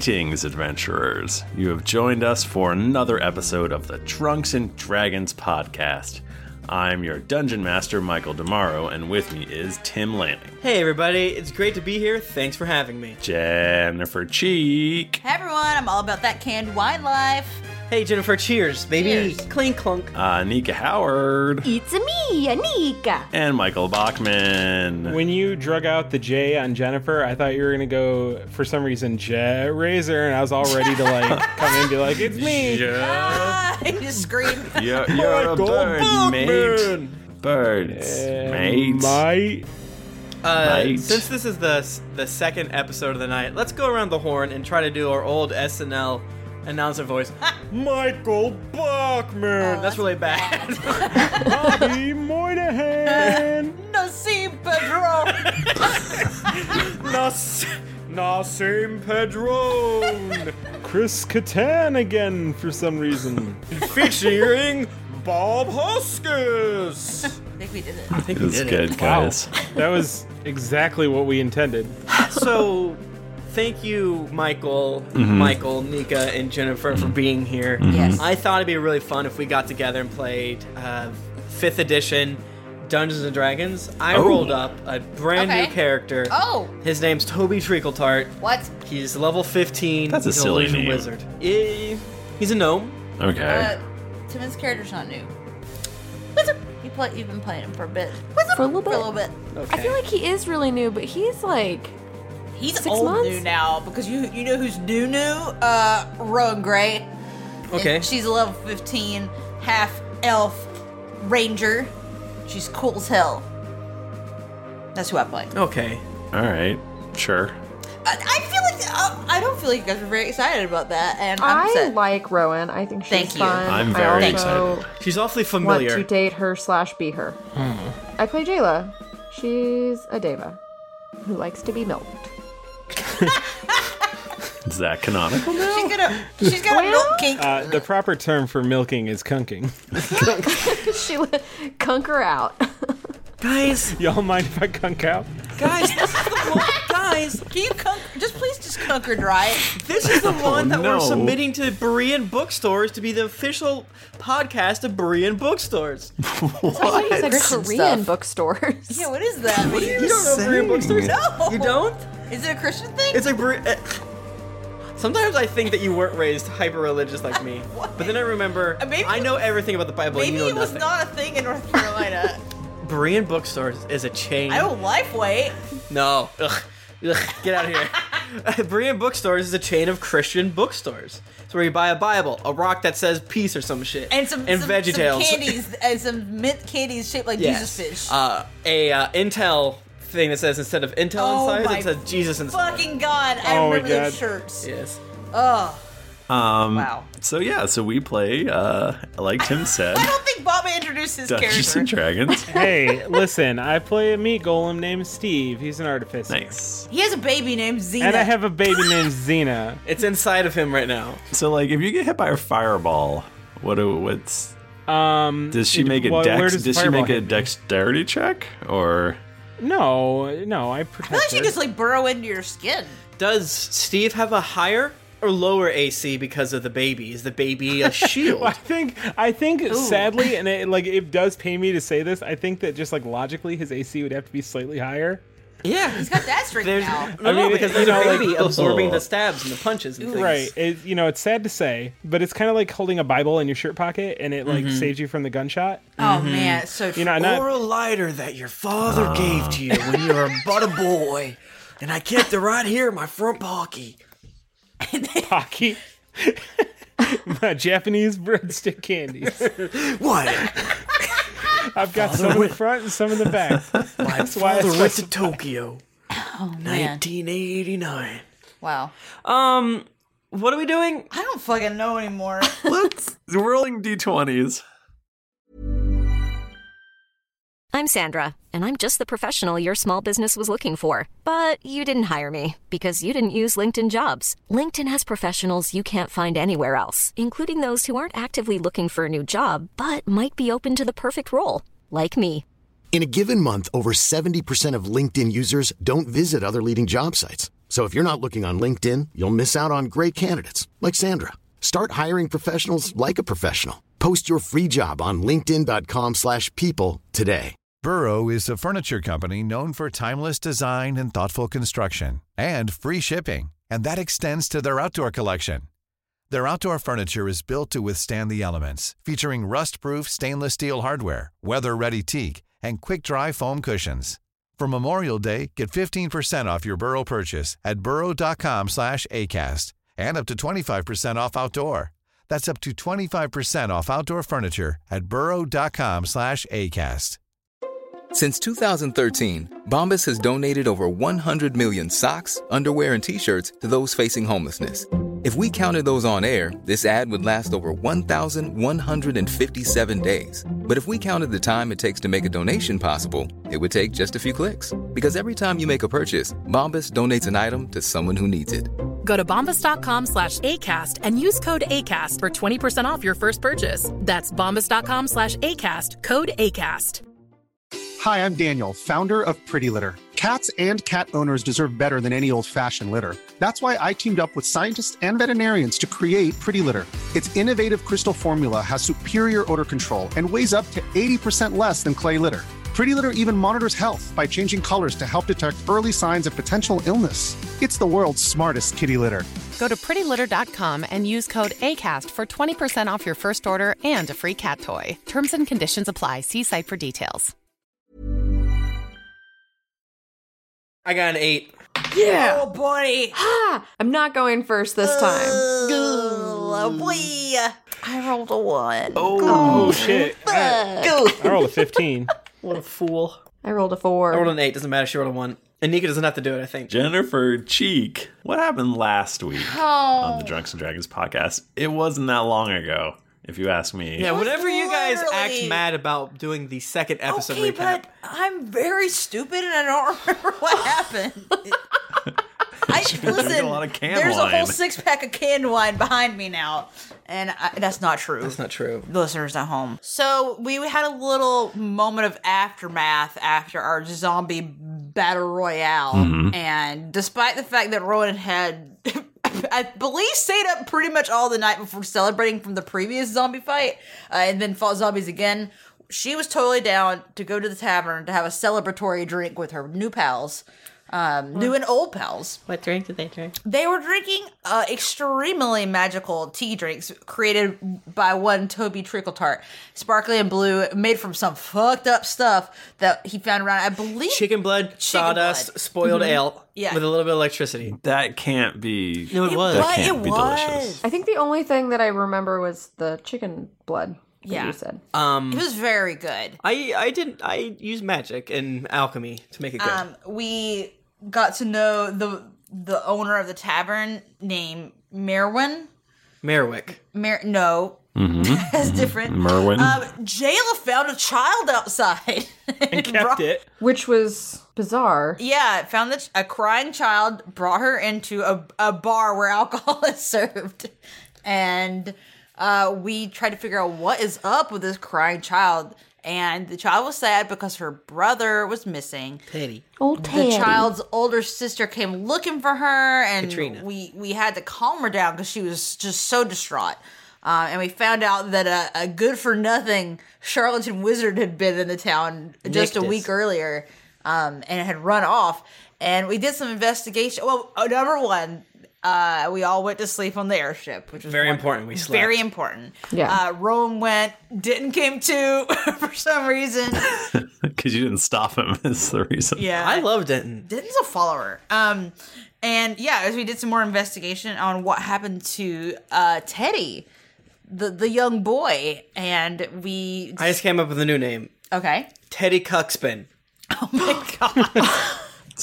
Greetings, adventurers. You have joined us for another episode of the Drunks and Dragons podcast. I'm your Dungeon Master, Michael Demaro, and with me is Tim Lanning. Hey everybody, it's great to be here. Thanks for having me. Jennifer Cheek. Hey everyone, I'm all about that canned wine life. Hey Jennifer, cheers, baby. Cheers. Clink clunk. Nika Howard. It's me, Anika. And Michael Bachman. When you drug out the J on Jennifer, I thought you were going to go, for some reason, J Razor, and I was all ready to come in and be like, it's me. I just scream. You're a bird, mate. Birds, mate. Mate. Mate. Since this is the second episode of the night, let's go around the horn and try to do our old SNL announcer voice. Michael Bachman. That's really bad. Bobby Moynihan. Nassim Pedro. Nassim Pedro. Chris Kattan again for some reason. Featuring Bob Hoskins. I think we did it. I think It we was did good, it. guys. That was exactly what we intended. So, thank you, Michael, Nika, and Jennifer for being here. Yes. I thought it'd be really fun if we got together and played 5th edition Dungeons & Dragons. I rolled up a brand new character. Oh. His name's Toby Treacletart. What? He's level 15. That's a He's silly illusion name. wizard. He's a gnome. Okay. Tim's character's not new. You've been playing him for a bit. For a little bit. For a little bit. Okay. I feel like he is really new, but he's like... He's 6 old months? new now because you know who's new? Rowan Gray. Okay. And she's a level 15 half elf ranger. She's cool as hell. That's who I play. Okay. All right. Sure. I feel like I don't feel like you guys are very excited about that, and I'm I upset. like Rowan. I think she's Thank you. fun. I'm very I also excited. She's awfully want familiar. to date her / be her. I play Jayla. She's a Deva who likes to be milked. Is that canonical now? She's got a milk kink. The proper term for milking is kunking. Kunk her out. Guys, Y'all mind if I kunk out? this is the one. Guys, Can you please just kunk her dry? this is the one that no. we're submitting to Berean Bookstores to be the official podcast of Berean Bookstores. I thought you said Christian Korean stuff. bookstores. Yeah, what is that? You don't know Berean Bookstores? No. You don't? Is it a Christian thing? It's like sometimes I think that you weren't raised hyper-religious like me. What? But then I remember, Maybe- I know everything about the Bible and Maybe you know it was nothing. not a thing in North Carolina. Berean Bookstores is a chain. I don't Lifeway. No. Ugh. Get out of here. Berean Bookstores is a chain of Christian bookstores. It's where you buy a Bible, a rock that says peace or some shit, And some VeggieTales. candies and some mint candies shaped like Yes. Jesus fish. Intel thing that says instead of Intel Oh inside, my it says Jesus inside. Fucking God, I Oh my remember those God. shirts. Yes. Oh, wow. So we play, like Tim said, I don't think Bobby introduced his Dungeons character. and Dragons. Hey, listen, I play a meat golem named Steve. He's an artificer. Nice. He has a baby named Xena. And I have a baby named Xena. It's inside of him right now. So, like, if you get hit by a fireball, what's does she make where does she fireball make a hit me? dexterity check or? No, I I feel like protect she her. just like burrow into your skin. Does Steve have a higher or lower AC because of the baby? Is the baby a shield? I think sadly, and it does pain me to say this, I think that just like logically his AC would have to be slightly higher. Yeah. He's got that strength There's, now. no, I mean, because you there's a know, like- baby absorbing the stabs and the punches and things. Right. It's sad to say, but it's kind of like holding a Bible in your shirt pocket and it like saves you from the gunshot. Oh man, it's so true. You know, not Or a lighter that your father gave to you when you were but a boy. And I kept it right here in my front pocket. Pocky. My Japanese breadstick candies. What? I've got some in the front and some in the back. My why father it's went so- to Tokyo. Oh man. 1989. Wow. What are we doing? I don't fucking know anymore. Let's rolling d20s. I'm Sandra, and I'm just the professional your small business was looking for. But you didn't hire me because you didn't use LinkedIn Jobs. LinkedIn has professionals you can't find anywhere else, including those who aren't actively looking for a new job, but might be open to the perfect role, like me. In a given month, over 70% of LinkedIn users don't visit other leading job sites. So if you're not looking on LinkedIn, you'll miss out on great candidates like Sandra. Start hiring professionals like a professional. Post your free job on linkedin.com/people today. Burrow is a furniture company known for timeless design and thoughtful construction and free shipping, and that extends to their outdoor collection. Their outdoor furniture is built to withstand the elements, featuring rust-proof stainless steel hardware, weather-ready teak, and quick-dry foam cushions. For Memorial Day, get 15% off your Burrow purchase at burrow.com/ACAST and up to 25% off outdoor. That's up to 25% off outdoor furniture at burrow.com/ACAST. Since 2013, Bombas has donated over 100 million socks, underwear, and T-shirts to those facing homelessness. If we counted those on air, this ad would last over 1,157 days. But if we counted the time it takes to make a donation possible, it would take just a few clicks. Because every time you make a purchase, Bombas donates an item to someone who needs it. Go to bombas.com/ACAST and use code ACAST for 20% off your first purchase. That's bombas.com/ACAST, code ACAST. Hi, I'm Daniel, founder of Pretty Litter. Cats and cat owners deserve better than any old-fashioned litter. That's why I teamed up with scientists and veterinarians to create Pretty Litter. Its innovative crystal formula has superior odor control and weighs up to 80% less than clay litter. Pretty Litter even monitors health by changing colors to help detect early signs of potential illness. It's the world's smartest kitty litter. Go to prettylitter.com and use code ACAST for 20% off your first order and a free cat toy. Terms and conditions apply. See site for details. I got an 8. Yeah. Oh, boy. I'm not going first this time. Oh, boy. I rolled a 1. Oh shit. I rolled a 15. What a fool. I rolled a 4. I rolled an 8. Doesn't matter. She rolled a 1. And Nika doesn't have to do it, I think. Jennifer Cheek. What happened last week on the Drunks and Dragons podcast? It wasn't that long ago, if you ask me. Yeah, whenever you guys act mad about doing the second episode recap. But I'm very stupid and I don't remember what happened. Listen, a lot of canned there's wine. a whole 6-pack of canned wine behind me now, and that's not true. That's not true. Listeners at home. So we had a little moment of aftermath after our zombie battle royale, and despite the fact that Rowan had, I believe, stayed up pretty much all the night before celebrating from the previous zombie fight, and then fought zombies again, she was totally down to go to the tavern to have a celebratory drink with her new pals. New and old pals. What drink did they drink? They were drinking extremely magical tea drinks created by one Toby Trickletart. Sparkly and blue, made from some fucked up stuff that he found around, I believe. Chicken blood, sawdust, spoiled ale with a little bit of electricity. That can't be. No, it was. That can't be delicious. I think the only thing that I remember was the chicken blood. Yeah. You said. It was very good. I used magic and alchemy to make it good. We got to know the owner of the tavern named Merwin. Merwick. No. That's different. Merwin. Jayla found a child outside. And kept it. Which was bizarre. Yeah, found a crying child, brought her into a bar where alcohol is served. And we tried to figure out what is up with this crying child. And the child was sad because her brother was missing. Teddy. Old Teddy. The child's older sister came looking for her, and Katrina. we had to calm her down because she was just so distraught. And we found out that a good-for-nothing charlatan wizard had been in the town just a week earlier, and had run off. And we did some investigation. Well, number one, we all went to sleep on the airship, which was Very important. We slept. Very important. Yeah. Rowan went, Denton came too for some reason. Because you didn't stop him is the reason. Yeah. I love Denton. Denton's a follower. And yeah, as we did some more investigation on what happened to Teddy, the young boy, and we... I just came up with a new name. Okay. Teddy Cuckspin. Oh my god.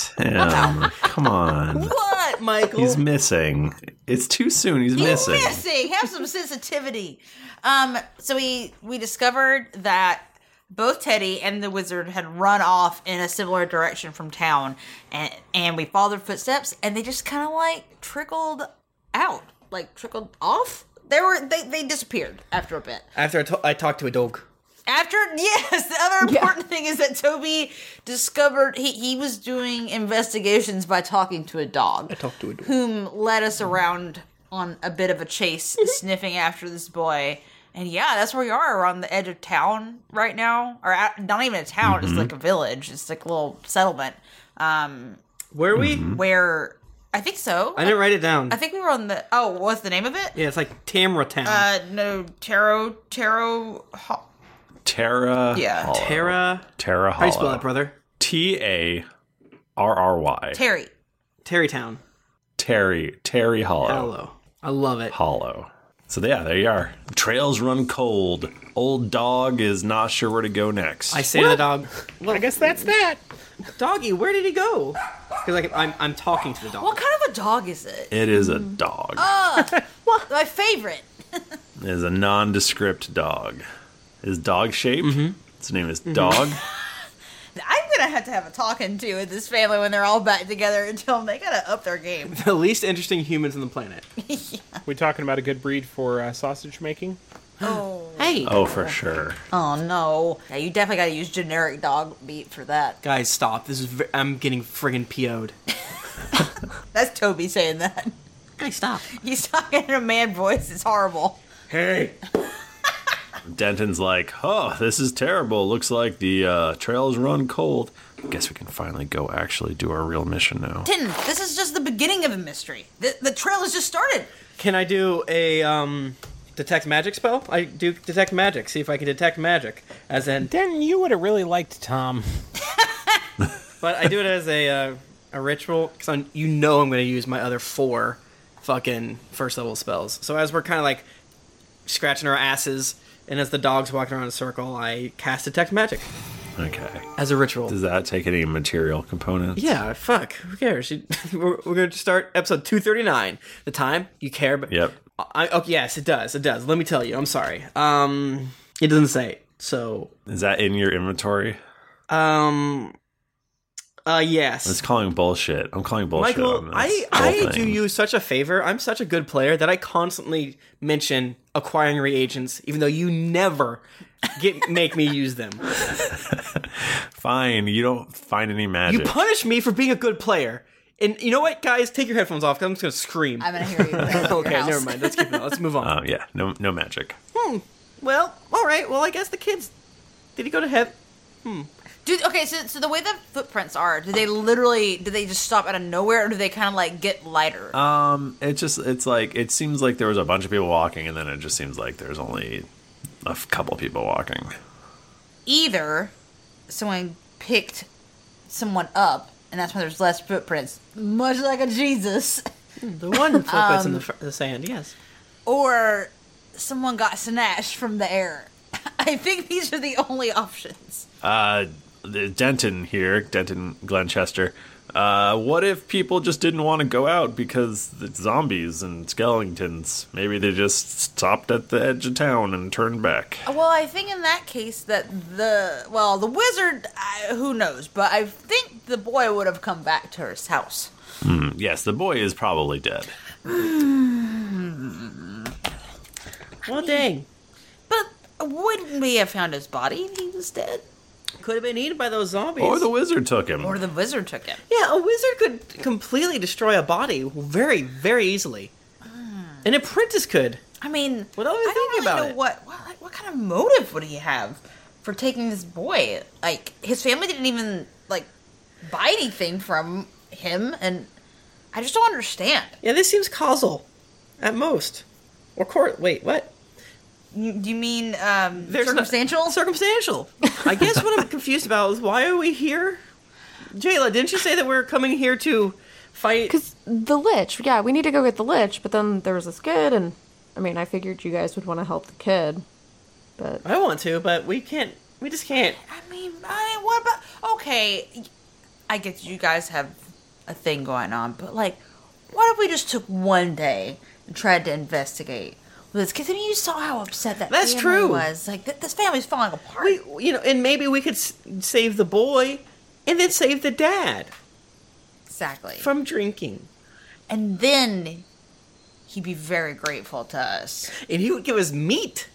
Tim, come on. What, Michael? He's missing. It's too soon. He's missing. Have some sensitivity. So we discovered that both Teddy and the wizard had run off in a similar direction from town, and we followed their footsteps, and they just kind of like trickled out, like trickled off. They disappeared after a bit. After I talked to a dog. The other important thing is that Toby discovered he was doing investigations by talking to a dog. I talked to a dog. Whom led us around on a bit of a chase, sniffing after this boy. And yeah, that's where we are. We're on the edge of town right now. Or not even a town, it's like a village. It's like a little settlement. Where are we? Where, I think so. I didn't write it down. I think we were on the, what's the name of it? Yeah, it's like Tamra Town. No, Taro. Terra. Yeah. Hollow. Terra Hollow. How do you spell that, brother? Tarrry. Terrytown. Terry Hollow. Hello. I love it. Hollow. So yeah, there you are. Trails run cold. Old dog is not sure where to go next. I say to the dog, well, I guess that's that. Doggy, where did he go? Because I'm talking to the dog. What kind of a dog is it? It is a dog. My favorite. It is a nondescript dog. His dog shaped. His name is Dog. I'm gonna have a talking to with this family when they're all back together and tell them they gotta up their game. The least interesting humans on the planet. We talking about a good breed for sausage making? Oh. Hey. Oh, for sure. Oh no. Yeah, you definitely gotta use generic dog meat for that. Guys, stop. This is I'm getting friggin' PO'd. That's Toby saying that. Guys, stop. He's talking in a man voice. It's horrible. Hey. Denton's like, oh, this is terrible. Looks like the trails run cold. I guess we can finally go actually do our real mission now. Denton, this is just the beginning of the mystery. The trail has just started. Can I do a detect magic spell? I do detect magic. See if I can detect magic. As in, Denton, you would have really liked Tom. but I do it as a ritual because I'm going to use my other 4 fucking first level spells. So as we're kind of like scratching our asses, and as the dog's walking around in a circle, I cast detect magic. Okay. As a ritual. Does that take any material components? Yeah, fuck. Who cares? We're going to start episode 239. The time you care, but Yep. Yes, it does. It does. Let me tell you. I'm sorry. It doesn't say. So is that in your inventory? Yes. It's calling bullshit. I'm calling bullshit. Michael, on this I whole do thing. you such a favor. I'm such a good player that I constantly mention acquiring reagents, even though you never make me use them. Fine. You don't find any magic. You punish me for being a good player. And you know what, guys? Take your headphones off, because I'm just going to scream. I'm going to hear you. Okay, never mind. Let's keep it. Let's move on. Yeah. No magic. Well, all right. Well, I guess the kids... Did he go to heaven? Dude, okay, so the way the footprints are, do they just stop out of nowhere, or do they kind of like get lighter? It seems like there was a bunch of people walking, and then it just seems like there's only a couple of people walking. Either someone picked someone up, and that's why there's less footprints, much like a Jesus. The one footprints in the sand, yes. Or someone got snatched from the air. I think these are the only options. Denton Glenchester. What if people just didn't want to go out because it's zombies and skeletons? Maybe they just stopped at the edge of town and turned back. Well, I think in that case that the wizard, who knows, but I think the boy would have come back to his house. Yes, the boy is probably dead. Well, dang. But wouldn't we have found his body if he was dead? Could have been eaten by those zombies. Or the wizard took him. Or the wizard took him. Yeah, a wizard could completely destroy a body very, very easily. An apprentice could. I mean, without even thinking about it. What kind of motive would he have for taking this boy? Like, his family didn't even, like, buy anything from him, and I just don't understand. Yeah, this seems causal, at most. Or wait, what? Do you mean circumstantial? Circumstantial. I guess what I'm confused about is why are we here? Jayla, didn't you say that we're coming here to fight? Because the Lich, yeah, we need to go get the Lich, but then there was this kid, and I mean, I figured you guys would want to help the kid, but... I want to, but we just can't. I mean, what about... Okay, I get you guys have a thing going on, but, like, what if we just took one day and tried to investigate? Because I mean, you saw how upset That's family true. was. Like, this family's falling apart. And maybe we could save the boy, and then save the dad. Exactly. From drinking. And then he'd be very grateful to us. And he would give us meat.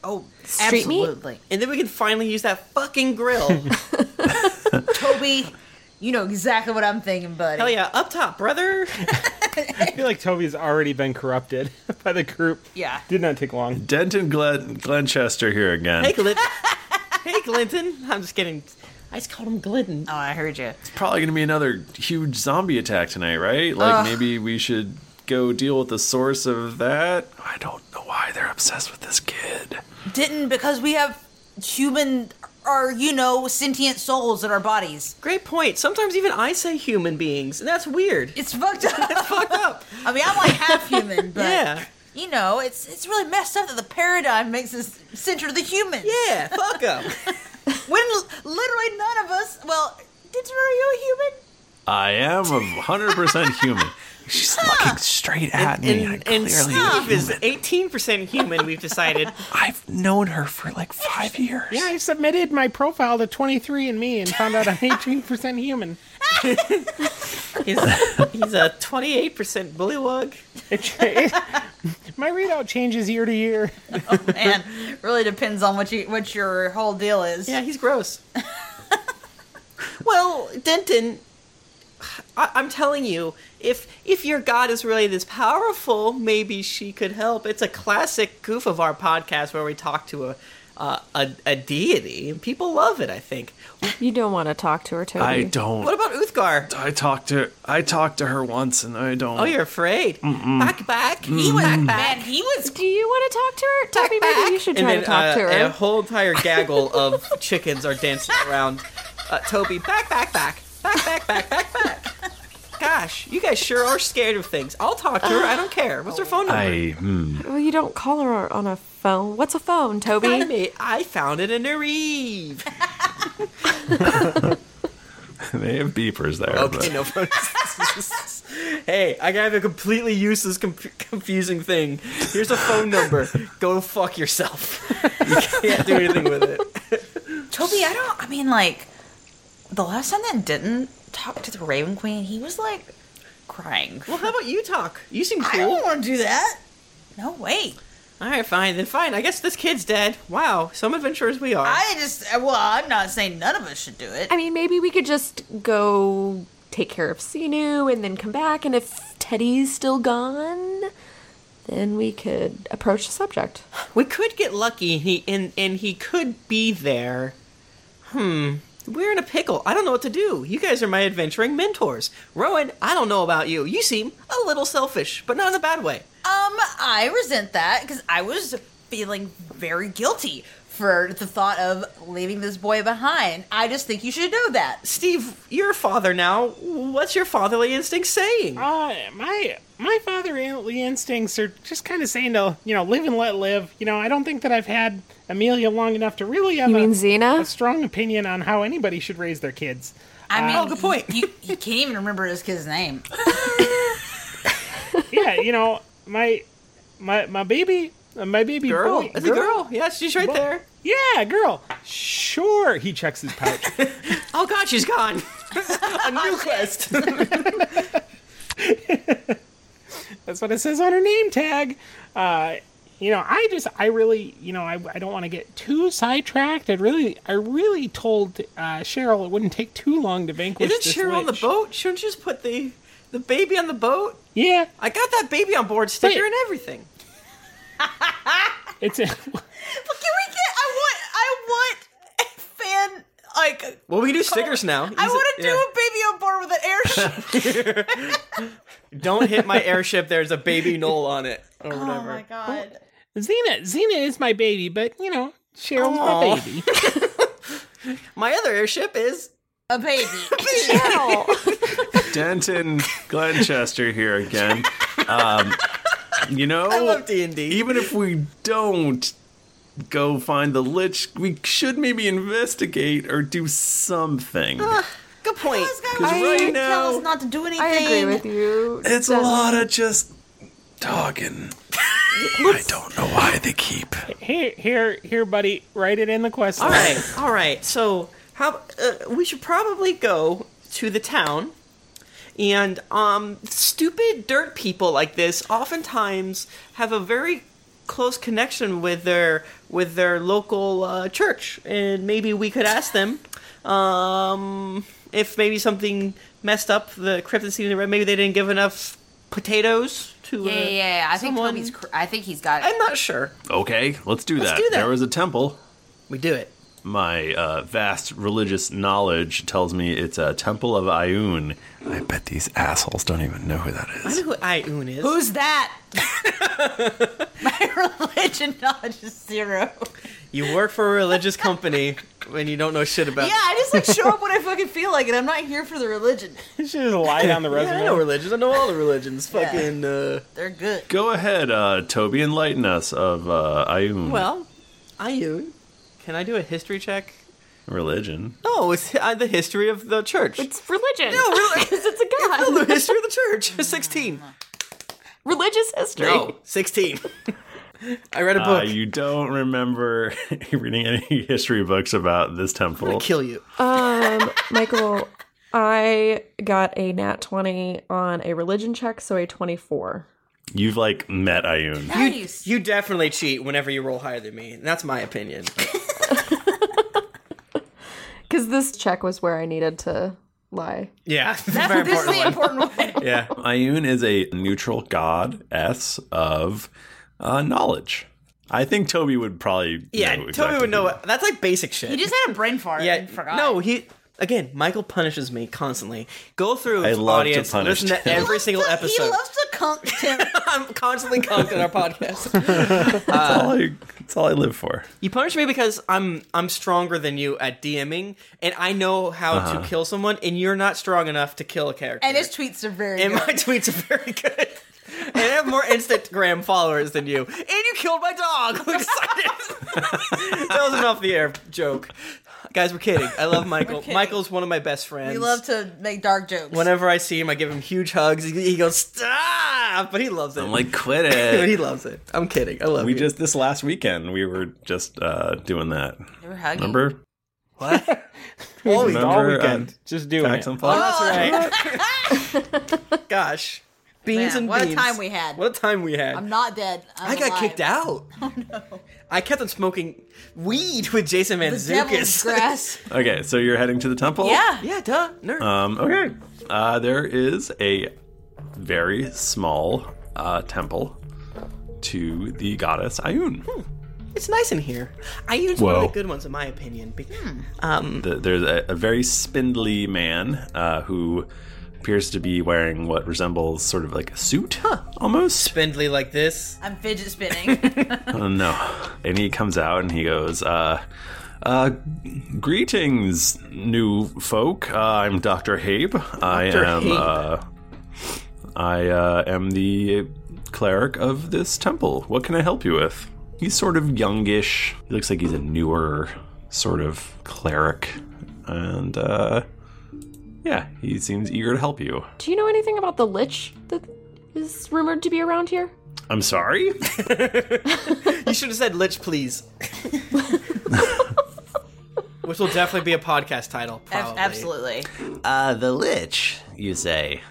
Oh, Street meat? absolutely. And then we can finally use that fucking grill. Toby, you know exactly what I'm thinking, buddy. Hell yeah, up top, brother. I feel like Toby's already been corrupted by the group. Yeah. Did not take long. Denton Glenchester here again. Hey, Glinton. I'm just kidding. I just called him Glidden. Oh, I heard you. It's probably going to be another huge zombie attack tonight, right? Like, maybe we should go deal with the source of that. I don't know why they're obsessed with this kid. Because we have human, or, sentient souls in our bodies. Great point. Sometimes even I say human beings, and that's weird. It's fucked up. It's fucked up. I mean, I'm like half human, but, Yeah. it's really messed up that the paradigm makes us center the humans. Yeah, fuck 'em. When literally none of us, well, Dinton, are you a human? I am 100% human. She's looking straight at me. And Steve is 18% human, we've decided. I've known her for like 5 years. Yeah, I submitted my profile to 23andMe and found out I'm 18% human. He's a 28% bullywug. My readout changes year to year. Oh, man, really depends on what your whole deal is. Yeah, he's gross. Well, Denton, I'm telling you, if your god is really this powerful, maybe she could help. It's a classic goof of our podcast where we talk to a deity, and people love it, I think. You don't want to talk to her, Toby. I don't. What about Uthgar? I talked to her once, and I don't. Oh, you're afraid? Back. He was back. bad. He was. Do you want to talk to her? Toby, maybe you should try to talk to her. And a whole entire gaggle of chickens are dancing around Toby. Back. Gosh, you guys sure are scared of things. I'll talk to her. I don't care. What's her phone number? Well, you don't call her on a phone. What's a phone, Toby? I found it in a reeve. They have beepers there. Okay, but. no phones. Hey, I have a completely useless, confusing thing. Here's a phone number. Go fuck yourself. You can't do anything with it. Toby, the last time that didn't talk to the Raven Queen, he was like crying. Well, how about you talk? You seem I cool. don't want to do that. No way. All right, fine. I guess this kid's dead. Wow, some adventurers we are. I'm not saying none of us should do it. I mean, maybe we could just go take care of Sinu and then come back, and if Teddy's still gone, then we could approach the subject. We could get lucky, and he could be there. We're in a pickle. I don't know what to do. You guys are my adventuring mentors. Rowan, I don't know about you. You seem a little selfish, but not in a bad way. I resent that because I was feeling very guilty for the thought of leaving this boy behind. I just think you should know that. Steve, you're a father now. What's your fatherly instinct saying? My fatherly instincts are just kind of saying to, live and let live. I don't think that I've had Amelia long enough to really have a strong opinion on how anybody should raise their kids. Good point. You can't even remember his kid's name. Yeah, my baby Girl? boy. It's a girl. Yeah, she's right there. Yeah, girl. Sure. He checks his pouch. Oh, God, she's gone. A new quest. That's what it says on her name tag. I really, I don't want to get too sidetracked. I really told Cheryl it wouldn't take too long to vanquish Isn't this Cheryl on the witch. boat? Shouldn't you just put the baby on the boat? Yeah. I got that baby on board sticker and everything. It's But can we get? I want a fan like. Well, we can do stickers now. I want to do a baby on board with an airship. Don't hit my airship. There's a baby Knoll on it or whatever. Oh my god. Xena is my baby, but Cheryl's my baby. My other airship is a baby. Cheryl. Denton Glenchester here again. I love D&D. Even if we don't go find the Lich, we should maybe investigate or do something. Good point. Because right Tell now, us not to do anything. I agree with you. it's a lot of just talking. I don't know why they keep. Here, buddy. Write it in the quest. All right. So how we should probably go to the town. And stupid dirt people like this oftentimes have a very close connection with their local church, and maybe we could ask them if maybe something messed up the cryptid scene. Maybe they didn't give enough potatoes to. Yeah. I think I think he's got it. I'm not sure. Okay, let's do that. do that. There was a temple. We do it. My vast religious knowledge tells me it's a temple of Ioun. I bet these assholes don't even know who that I is. know who Ioun is. Who's that? My religion knowledge is 0. You work for a religious company when you don't know shit about. Yeah, I just like show up when I fucking feel like it. I'm not here for the religion. You should just lie down the Yeah, resume. I know religions. I know all the religions. Fucking. They're good. Go ahead, Toby, enlighten us of Ioun. Well, Ioun. Can I do a history check? Religion. No, it's the history of the church. It's religion. No, really. Because it's a god. No, the history of the church. 16. Religious history. No, 16. I read a book. You don't remember reading any history books about this temple? I'm gonna kill you. Michael, I got a nat 20 on a religion check, so a 24. You've met Ioun. Nice. You definitely cheat whenever you roll higher than me. That's my opinion. Because this check was where I needed to lie. Yeah, very This is the important important one. Yeah. Ioun is a neutral goddess of knowledge. I think Toby would probably Yeah, know Toby exactly would know who- it. That's like basic shit. He just had a brain fart. yeah, and forgot. no, Again, Michael punishes me constantly. Go through I his love to audience, punish listen to Tim. every single He episode. loves to conk Tim. I'm constantly conked on our podcast. That's all I live for. You punish me because I'm stronger than you at DMing, and I know how to kill someone, and you're not strong enough to kill a character. And his tweets are very And good. my tweets are very good. And I have more Instagram followers than you. And you killed my dog. We decided. That was an off the air joke. Guys, we're kidding. I love Michael. kidding. Michael's one of my best friends. We love to make dark jokes. Whenever I see him, I give him huge hugs. He goes, stop! But he loves it. I'm like, quit But it. he loves it. I'm kidding. I love We you. just, this last weekend, we were just doing that. They were hugging. Remember? What? All Remember, weekend. Just doing Facts it. on Oh, Flex? that's right. Gosh. Beans Man, and what beans. a time we had. What a time we had. I'm not dead. I got kicked out. Oh no. I kept on smoking weed with Jason The devil's Mantzoukas. grass. Okay, so you're heading to the temple? Yeah. Yeah, duh. Nerd. Okay. There is a very small temple to the goddess Ioun. It's nice in here. I use one of Whoa. the good ones, in my opinion. There's a very spindly man who appears to be wearing what resembles sort of like a suit, almost. Spindly like this. I'm fidget spinning. Oh, no. And he comes out and he goes, greetings, new folk. I'm Dr. Habe. I am the cleric of this temple. What can I help you with? He's sort of youngish. He looks like he's a newer sort of cleric. And, yeah, he seems eager to help you. Do you know anything about the Lich that is rumored to be around here? I'm sorry? You should have said Lich, please. Which will definitely be a podcast title, probably. Absolutely. The Lich, you say?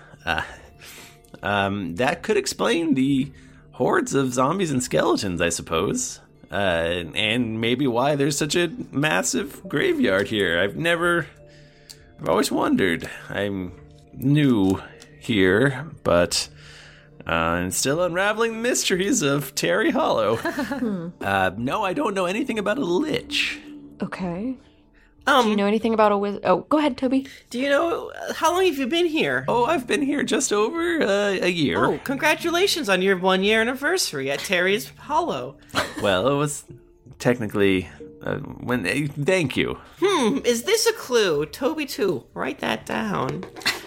That could explain the hordes of zombies and skeletons, I suppose. And maybe why there's such a massive graveyard here. I've always wondered. I'm new here, but I'm still unraveling the mysteries of Terry Hollow. No, I don't know anything about a Lich. Okay. Do you know anything about a wizard? Oh, go ahead, Toby. Do you know, how long have you been here? Oh, I've been here just over a year. Oh, congratulations on your 1 year anniversary at Terry's Hollow. Well, it was technically thank you. Is this a clue? Toby 2, write that down.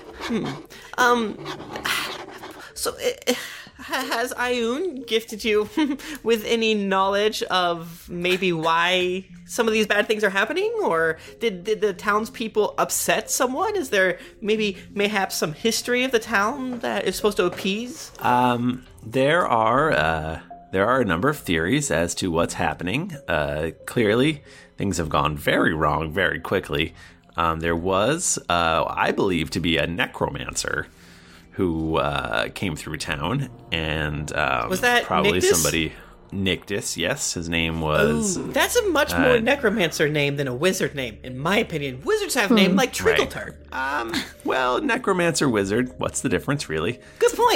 So, has Ioun gifted you with any knowledge of maybe why some of these bad things are happening? Or did the townspeople upset someone? Is there mayhaps some history of the town that is supposed to appease? There are a number of theories as to what's happening. Clearly, things have gone very wrong very quickly. There was, I believe, to be a necromancer who came through town, and Was that probably Nictus? somebody. Nictus, yes, his name was. Ooh, that's a much more necromancer name than a wizard name, in my opinion. Wizards have a name like Trickletart. Right. Well, necromancer, wizard. What's the difference, really? Good point.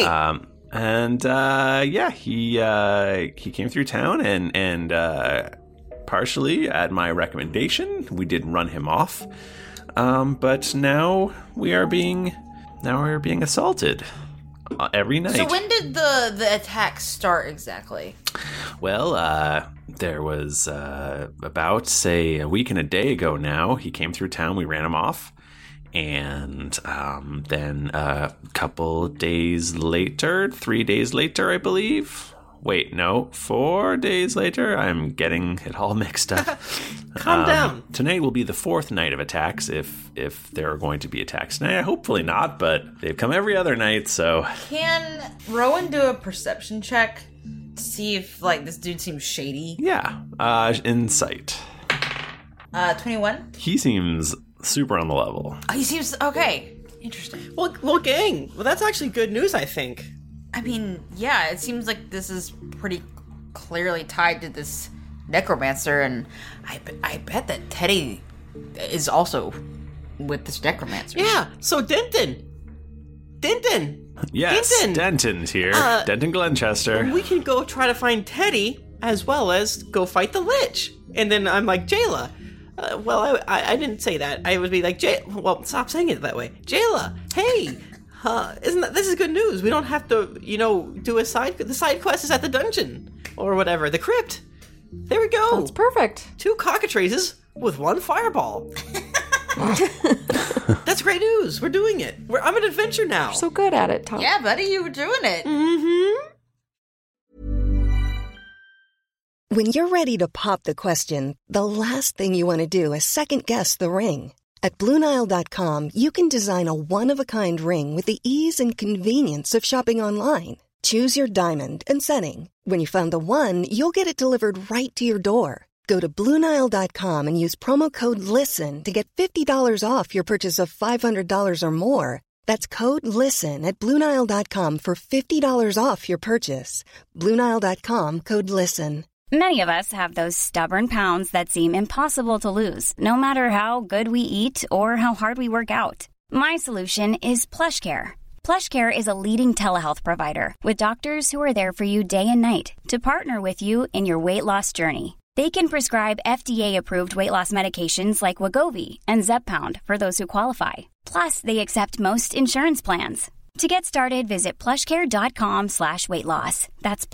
He came through town and partially at my recommendation, we did run him off. But now we are being assaulted every night. So when did the attack start exactly? Well, there was about, say, a week and a day ago now. He came through town. We ran him off. And then a couple days later, 3 days later, I believe. Wait, no, 4 days later. I'm getting it all mixed up. Calm down. Tonight will be the fourth night of attacks, if there are going to be attacks tonight. Hopefully not, but they've come every other night, so... Can Rowan do a perception check to see if, like, this dude seems shady? Yeah, insight. 21? He seems super on the level. Oh, he seems... Okay. Interesting. Well, gang. Well, that's actually good news, I think. I mean, yeah, it seems like this is pretty clearly tied to this necromancer, and I bet that Teddy is also with this necromancer. Yeah, so Denton! Yes, Denton's here. Denton Glenchester. We can go try to find Teddy, as well as go fight the Lich. And then I'm like, Jayla. I didn't say that. I would be like, well, stop saying it that way. Jayla, hey! This is good news. We don't have to, do the side quest is at the dungeon or whatever, the crypt. There we go. That's perfect. 2 cockatrices with 1 fireball. That's great news. We're doing it. I'm an adventure now. You're so good at it, Tom. Yeah, buddy, you were doing it. Mm-hmm. When you're ready to pop the question, the last thing you want to do is second-guess the ring. At BlueNile.com, you can design a one-of-a-kind ring with the ease and convenience of shopping online. Choose your diamond and setting. When you find the one, you'll get it delivered right to your door. Go to BlueNile.com and use promo code LISTEN to get $50 off your purchase of $500 or more. That's code LISTEN at BlueNile.com for $50 off your purchase. BlueNile.com, code LISTEN. Many of us have those stubborn pounds that seem impossible to lose, no matter how good we eat or how hard we work out. My solution is PlushCare. PlushCare is a leading telehealth provider with doctors who are there for you day and night to partner with you in your weight loss journey. They can prescribe FDA-approved weight loss medications like Wegovy and Zepbound for those who qualify. Plus, they accept most insurance plans. To get started, visit plushcare.com/weightloss. That's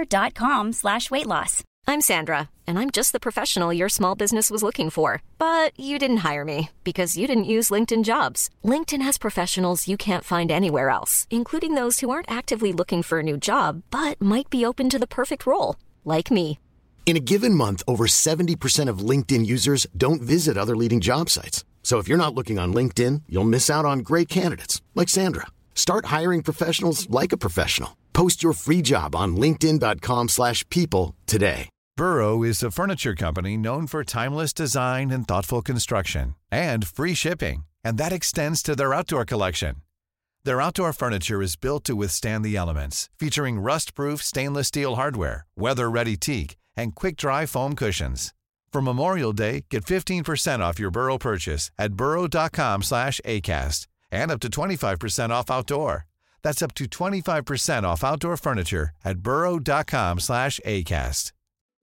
plushcare.com/weightloss. I'm Sandra, and I'm just the professional your small business was looking for. But you didn't hire me because you didn't use LinkedIn Jobs. LinkedIn has professionals you can't find anywhere else, including those who aren't actively looking for a new job, but might be open to the perfect role, like me. In a given month, over 70% of LinkedIn users don't visit other leading job sites. So if you're not looking on LinkedIn, you'll miss out on great candidates like Sandra. Start hiring professionals like a professional. Post your free job on linkedin.com/people today. Burrow is a furniture company known for timeless design and thoughtful construction and free shipping, and that extends to their outdoor collection. Their outdoor furniture is built to withstand the elements, featuring rust-proof stainless steel hardware, weather-ready teak, and quick-dry foam cushions. For Memorial Day, get 15% off your Burrow purchase at burrow.com/acast. And up to 25% off outdoor. That's up to 25% off outdoor furniture at burrow.com/acast.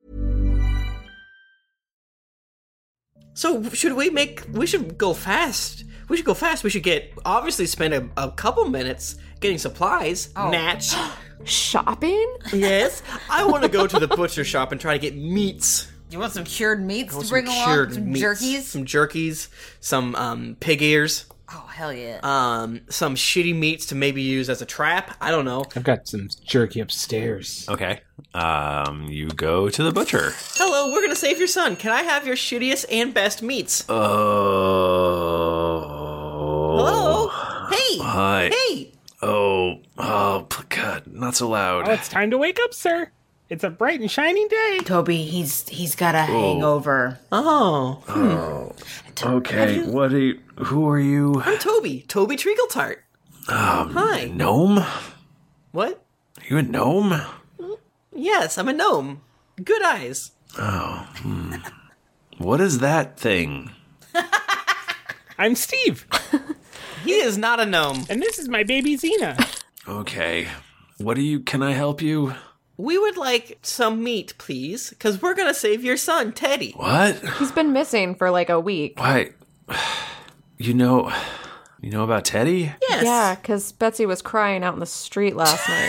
So we should go fast. We should obviously spend a couple minutes getting supplies. Natch. Shopping? Yes. I want to go to the butcher shop and try to get meats. You want some cured meats to bring along? Some jerkies? Some jerkies. Some pig ears. Oh, hell yeah. Some shitty meats to maybe use as a trap. I don't know. I've got some jerky upstairs. Okay. You go to the butcher. Hello, we're gonna save your son. Can I have your shittiest and best meats? Hello? Hey! Hi. Hey! Oh, God, not so loud. Oh, it's time to wake up, sir. It's a bright and shining day. Toby, he's got a hangover. Oh. Okay, who are you? I'm Toby Treagletart. Hi. Gnome? What? Are you a gnome? Yes, I'm a gnome. Good eyes. Oh, what is that thing? I'm Steve. He is not a gnome. And this is my baby Xena. Okay. Can I help you? We would like some meat, please, because we're going to save your son, Teddy. What? He's been missing for like a week. Why? You know about Teddy? Yes. Yeah, because Betsy was crying out in the street last night.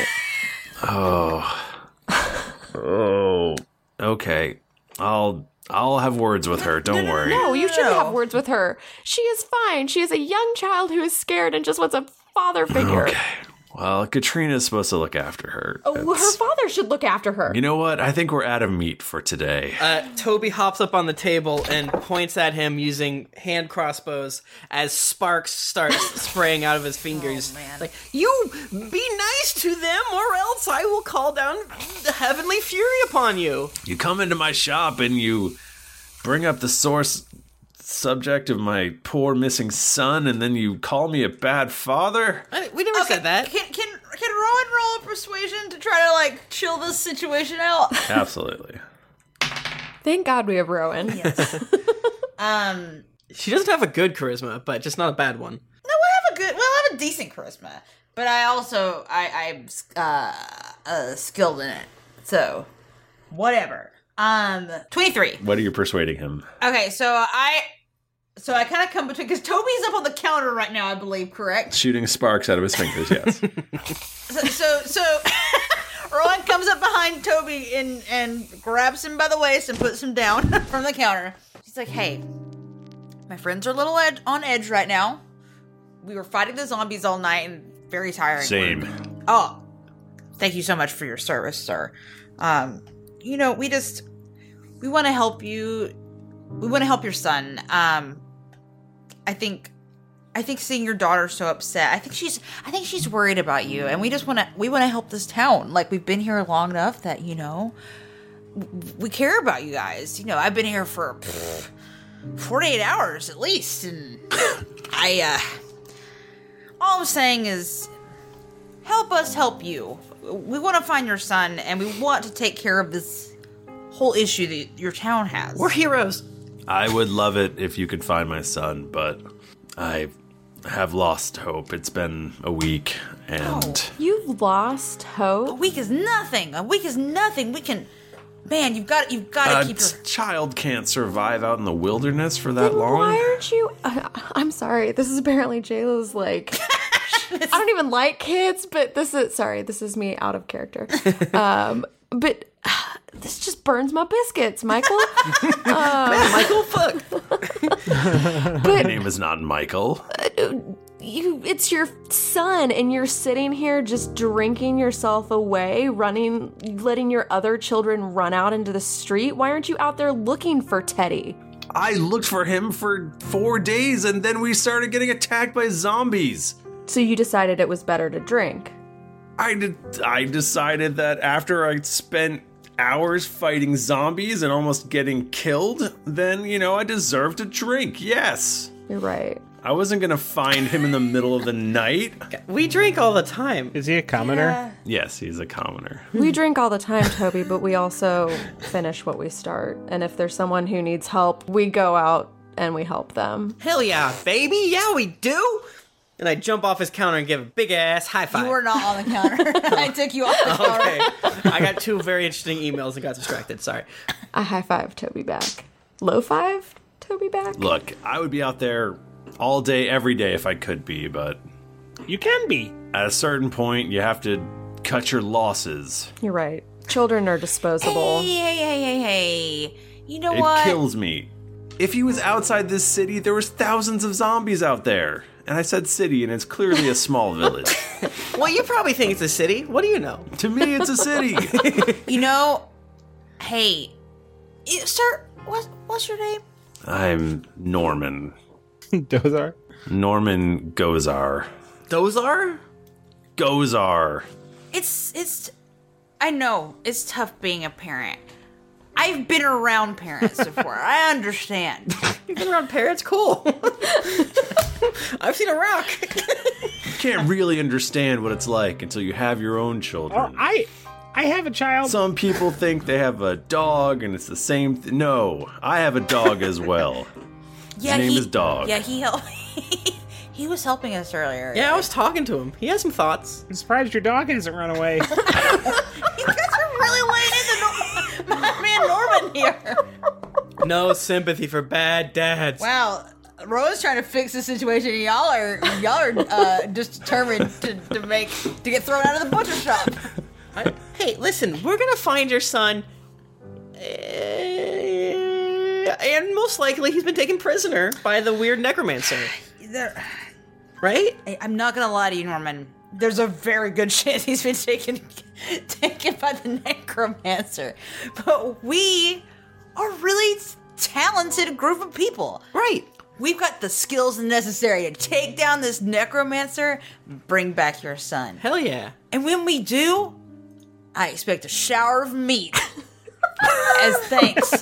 Oh. Okay. I'll have words with her. Don't worry. No, you shouldn't have words with her. She is fine. She is a young child who is scared and just wants a father figure. Okay. Well, Katrina's supposed to look after her. Oh, her father should look after her. You know what? I think we're out of meat for today. Toby hops up on the table and points at him using hand crossbows as sparks start spraying out of his fingers. Oh, man. Like, you be nice to them or else I will call down the heavenly fury upon you. You come into my shop and you bring up the subject of my poor missing son, and then you call me a bad father? We never said that. Can Rowan roll a persuasion to try to like chill this situation out? Absolutely. Thank God we have Rowan. Yes. She doesn't have a good charisma, but just not a bad one. No, I have a decent charisma, but I'm skilled in it. So, whatever. 23. What are you persuading him? Okay, so I kind of come between, because Toby's up on the counter right now, I believe, correct? Shooting sparks out of his fingers, yes. So Rowan comes up behind Toby and grabs him by the waist and puts him down from the counter. She's like, hey, my friends are a little on edge right now. We were fighting the zombies all night and very tiring. Same. Oh, thank you so much for your service, sir. We want to help you. We want to help your son. I think seeing your daughter so upset, I think she's worried about you, and we want to help this town. Like, we've been here long enough that, we care about you guys. I've been here for 48 hours at least, and all I'm saying is, help us help you. We want to find your son, and we want to take care of this whole issue that your town has. We're heroes. I would love it if you could find my son, but I have lost hope. It's been a week, and... You've lost hope? A week is nothing. We can... Man, you've got to keep your... A child can't survive out in the wilderness for that long. Why aren't you... I'm sorry. This is apparently JLo's like... I don't even like kids, but this is me out of character. But this just burns my biscuits, Michael. Man, Michael, fuck. My name is not Michael. It's your son, and you're sitting here just drinking yourself away, letting your other children run out into the street. Why aren't you out there looking for Teddy? I looked for him for 4 days, and then we started getting attacked by zombies. So you decided it was better to drink? I decided that after I spent hours fighting zombies and almost getting killed, then, I deserved a drink, yes. You're right. I wasn't going to find him in the middle of the night. We drink all the time. Is he a commoner? Yeah. Yes, he's a commoner. We drink all the time, Toby, but we also finish what we start. And if there's someone who needs help, we go out and we help them. Hell yeah, baby. Yeah, we do. And I jump off his counter and give a big-ass high five. You were not on the counter. I took you off the counter. Okay. I got 2 very interesting emails and got distracted. Sorry. I high five Toby back. Low five Toby back? Look, I would be out there all day, every day if I could be, but... You can be. At a certain point, you have to cut your losses. You're right. Children are disposable. Hey. You know what? It kills me. If he was outside this city, there was thousands of zombies out there. And I said city, and it's clearly a small village. Well, you probably think it's a city. What do you know? To me, it's a city. Hey, sir, what's your name? I'm Norman. Dozar? Norman Gozar. Dozar? Gozar. It's I know, it's tough being a parent. I've been around parents before. I understand. You've been around parents? Cool. I've seen a rock. You can't really understand what it's like until you have your own children. Oh, I I have a child. Some people think they have a dog and it's the same No, I have a dog as well. Yeah, His name is Dog. Yeah, he was helping us earlier. Yeah, I was talking to him. He has some thoughts. I'm surprised your dog hasn't run away. You guys are really laying into my man Norman here. No sympathy for bad dads. Wow, Ro's trying to fix the situation. Y'all are just determined to get thrown out of the butcher shop. Hey, listen, we're gonna find your son, and most likely he's been taken prisoner by the weird necromancer. Right? I'm not gonna lie to you, Norman. There's a very good chance he's been taken by the necromancer. But we are really talented group of people. Right. We've got the skills necessary to take down this necromancer, bring back your son. Hell yeah. And when we do, I expect a shower of meat as thanks.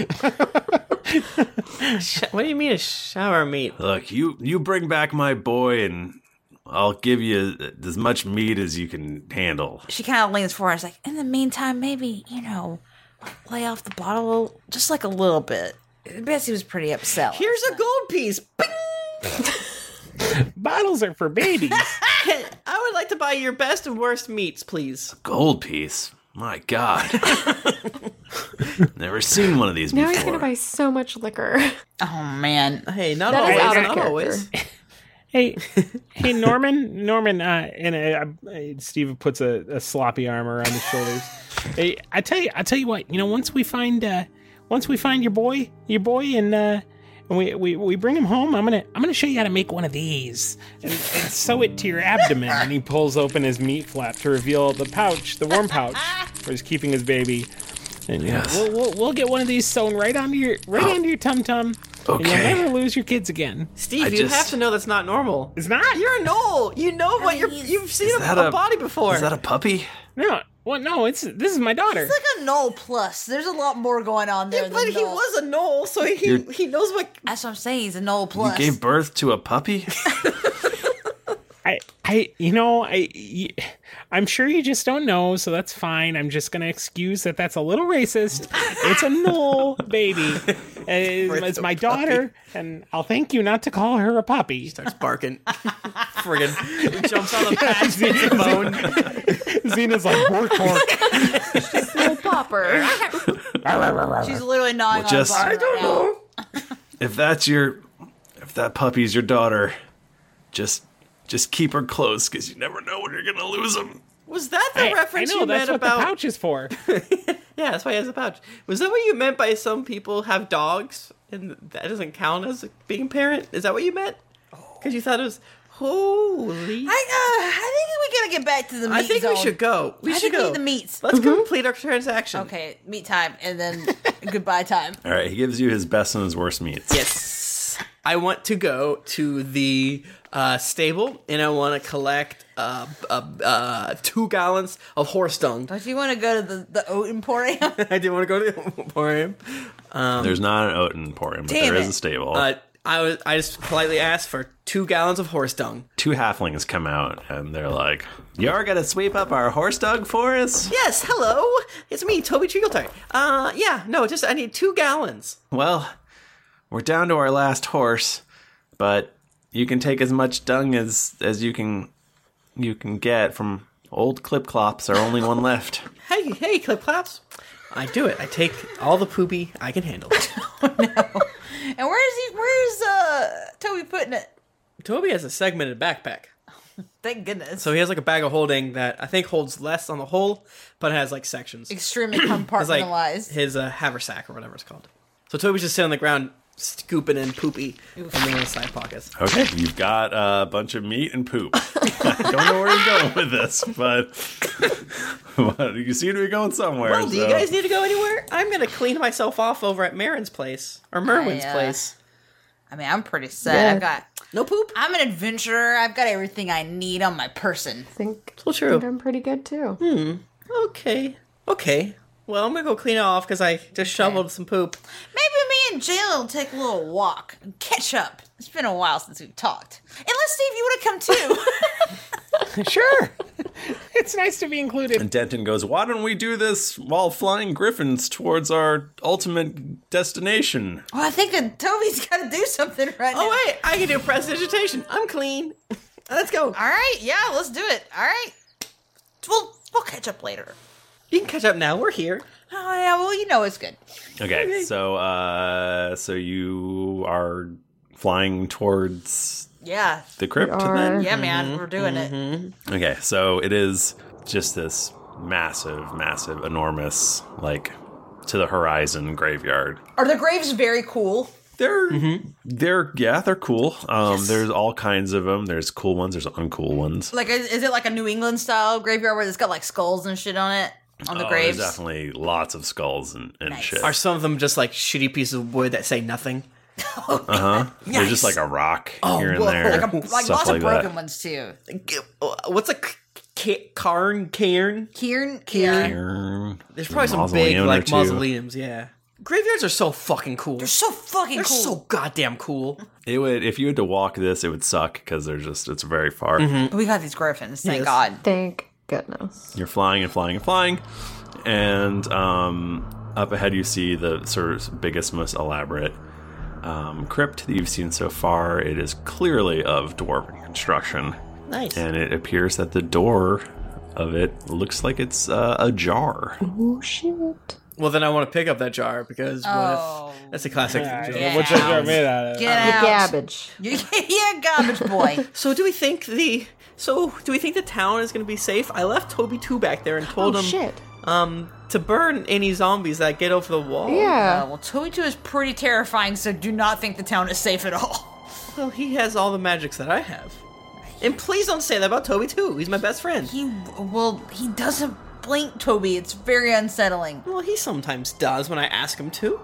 What do you mean a shower of meat? Look, you bring back my boy and I'll give you as much meat as you can handle. She kind of leans forward and is like, in the meantime, maybe, lay off the bottle just like a little bit. Bessie was pretty upset. Here's a gold piece. Bing! Bottles are for babies. I would like to buy your best and worst meats, please. Gold piece? My God. Never seen one of these Now before. he's gonna buy so much liquor. Oh, man. Hey, not That always. is out of Not character. always. Hey, Norman, and Steve puts a sloppy arm around his shoulders. Hey, I tell you what, once we find your boy, and we bring him home, I'm gonna show you how to make one of these, and sew it to your abdomen. And he pulls open his meat flap to reveal the warm pouch, where he's keeping his baby. And Yes. we'll get one of these sewn right onto your tum tum. Okay. And you'll never lose your kids again. Steve, you have to know that's not normal. It's not. You're a knoll. You know what you've seen a body before. Is that a puppy? No. Well, no. This is my daughter. It's like a Knoll plus. There's a lot more going on there. But he was a knoll, so he knows what. That's what I'm saying. He's a Knoll plus. You gave birth to a puppy? I'm sure you just don't know, so that's fine. I'm just gonna excuse that's a little racist. It's a Knoll baby. It's my daughter, and I'll thank you not to call her a puppy. He starts barking. Friggin' jumps on the patch, beats the bone. Xena's like, work. Little popper. She's literally gnawing on just- a bone I don't know. If that puppy's your daughter, just keep her close, because you never know when you're going to lose them. Was that the reference I know, you that's meant what about? the pouch is for. Yeah, that's why he has a pouch. Was that what you meant by some people have dogs and that doesn't count as being a parent? Is that what you meant? Because you thought it was holy. I think we gotta get back to the meat I think zone. we should go. I think we need the meats. Let's complete our transaction. Okay, meat time, and then goodbye time. All right, he gives you his best and his worst meats. Yes. I want to go to the stable and I want to collect 2 gallons of horse dung. Don't you want to go to the oat emporium? I do want to go to the emporium. There's not an oat emporium, but Damn there is it. a stable. I just politely asked for 2 gallons of horse dung. 2 halflings come out, and they're like, "You're gonna sweep up our horse dung for us?" Yes, hello. It's me, Toby Treacle. I need 2 gallons. Well, we're down to our last horse, but you can take as much dung as you can get from old Clip Clops. Our only one left. Hey, Clip Claps. I do it. I take all the poopy I can handle. And where's Toby putting it? Toby has a segmented backpack. Thank goodness. So he has like a bag of holding that I think holds less on the whole, but it has like sections. Extremely It's like compartmentalized. his haversack or whatever it's called. So Toby's just sitting on the ground scooping in poopy from the side pockets. Okay, you've got a bunch of meat and poop. I don't know where you're going with this, but you seem to be going somewhere. Well, do you guys need to go anywhere? I'm going to clean myself off over at Marin's place. Or Merwin's place. I mean, I'm pretty set. Yeah. I've got no poop. I'm an adventurer. I've got everything I need on my person. think true. I'm pretty good too. Okay. Well, I'm going to go clean it off because I just shoveled some poop. Maybe me and Jalen will take a little walk and catch up. It's been a while since we've talked. Unless, Steve, you want to come too. Sure. It's nice to be included. And Denton goes, why don't we do this while flying griffins towards our ultimate destination? Well, I think that Toby's got to do something right now. Oh, wait, I can do prestidigitation. I'm clean. Let's go. All right, yeah, let's do it. All right. We'll catch up later. You can catch up now. We're here. Oh, yeah, well, you know it's good. Okay, so you are flying towards Yeah. the crypt then? Yeah, man, we're doing it. Okay, so it is just this massive, enormous, like, to the horizon graveyard. Are the graves very cool? They're cool. There's all kinds of them. There's cool ones. There's uncool ones. Like, is it like a New England style graveyard where it's got like skulls and shit on it? On the graves? There's definitely lots of skulls and shit. Are some of them just like shitty pieces of wood that say nothing? There's just like a rock here and there. Like stuff lots like of broken that. ones too. What's a cairn? Kieran? Yeah. There's probably some Mausoleum big or like two. mausoleums. Yeah. Graveyards are so fucking cool. They're so fucking They're cool. so goddamn cool. It would, if you had to walk this, it would suck because it's very far. We got these griffins, thank Yes. God. Thank goodness. You're flying and flying and flying, and up ahead you see the sort of biggest, most elaborate crypt that you've seen so far. It is clearly of dwarven construction. Nice. And it appears that the door of it looks like it's ajar. Oh, shit. Well, then I want to pick up that jar because Oh. what if that's a classic. Yeah. What's that jar made out of? Get out. Garbage. Yeah, garbage boy. So do we think the town is going to be safe? I left Toby 2 back there and told Oh, him shit. to burn any zombies that get over the wall. Yeah. Well, Toby 2 is pretty terrifying, so do not think the town is safe at all. Well, he has all the magics that I have. And please don't say that about Toby 2. He's my best friend. He doesn't blink, Toby. It's very unsettling. Well, he sometimes does when I ask him to.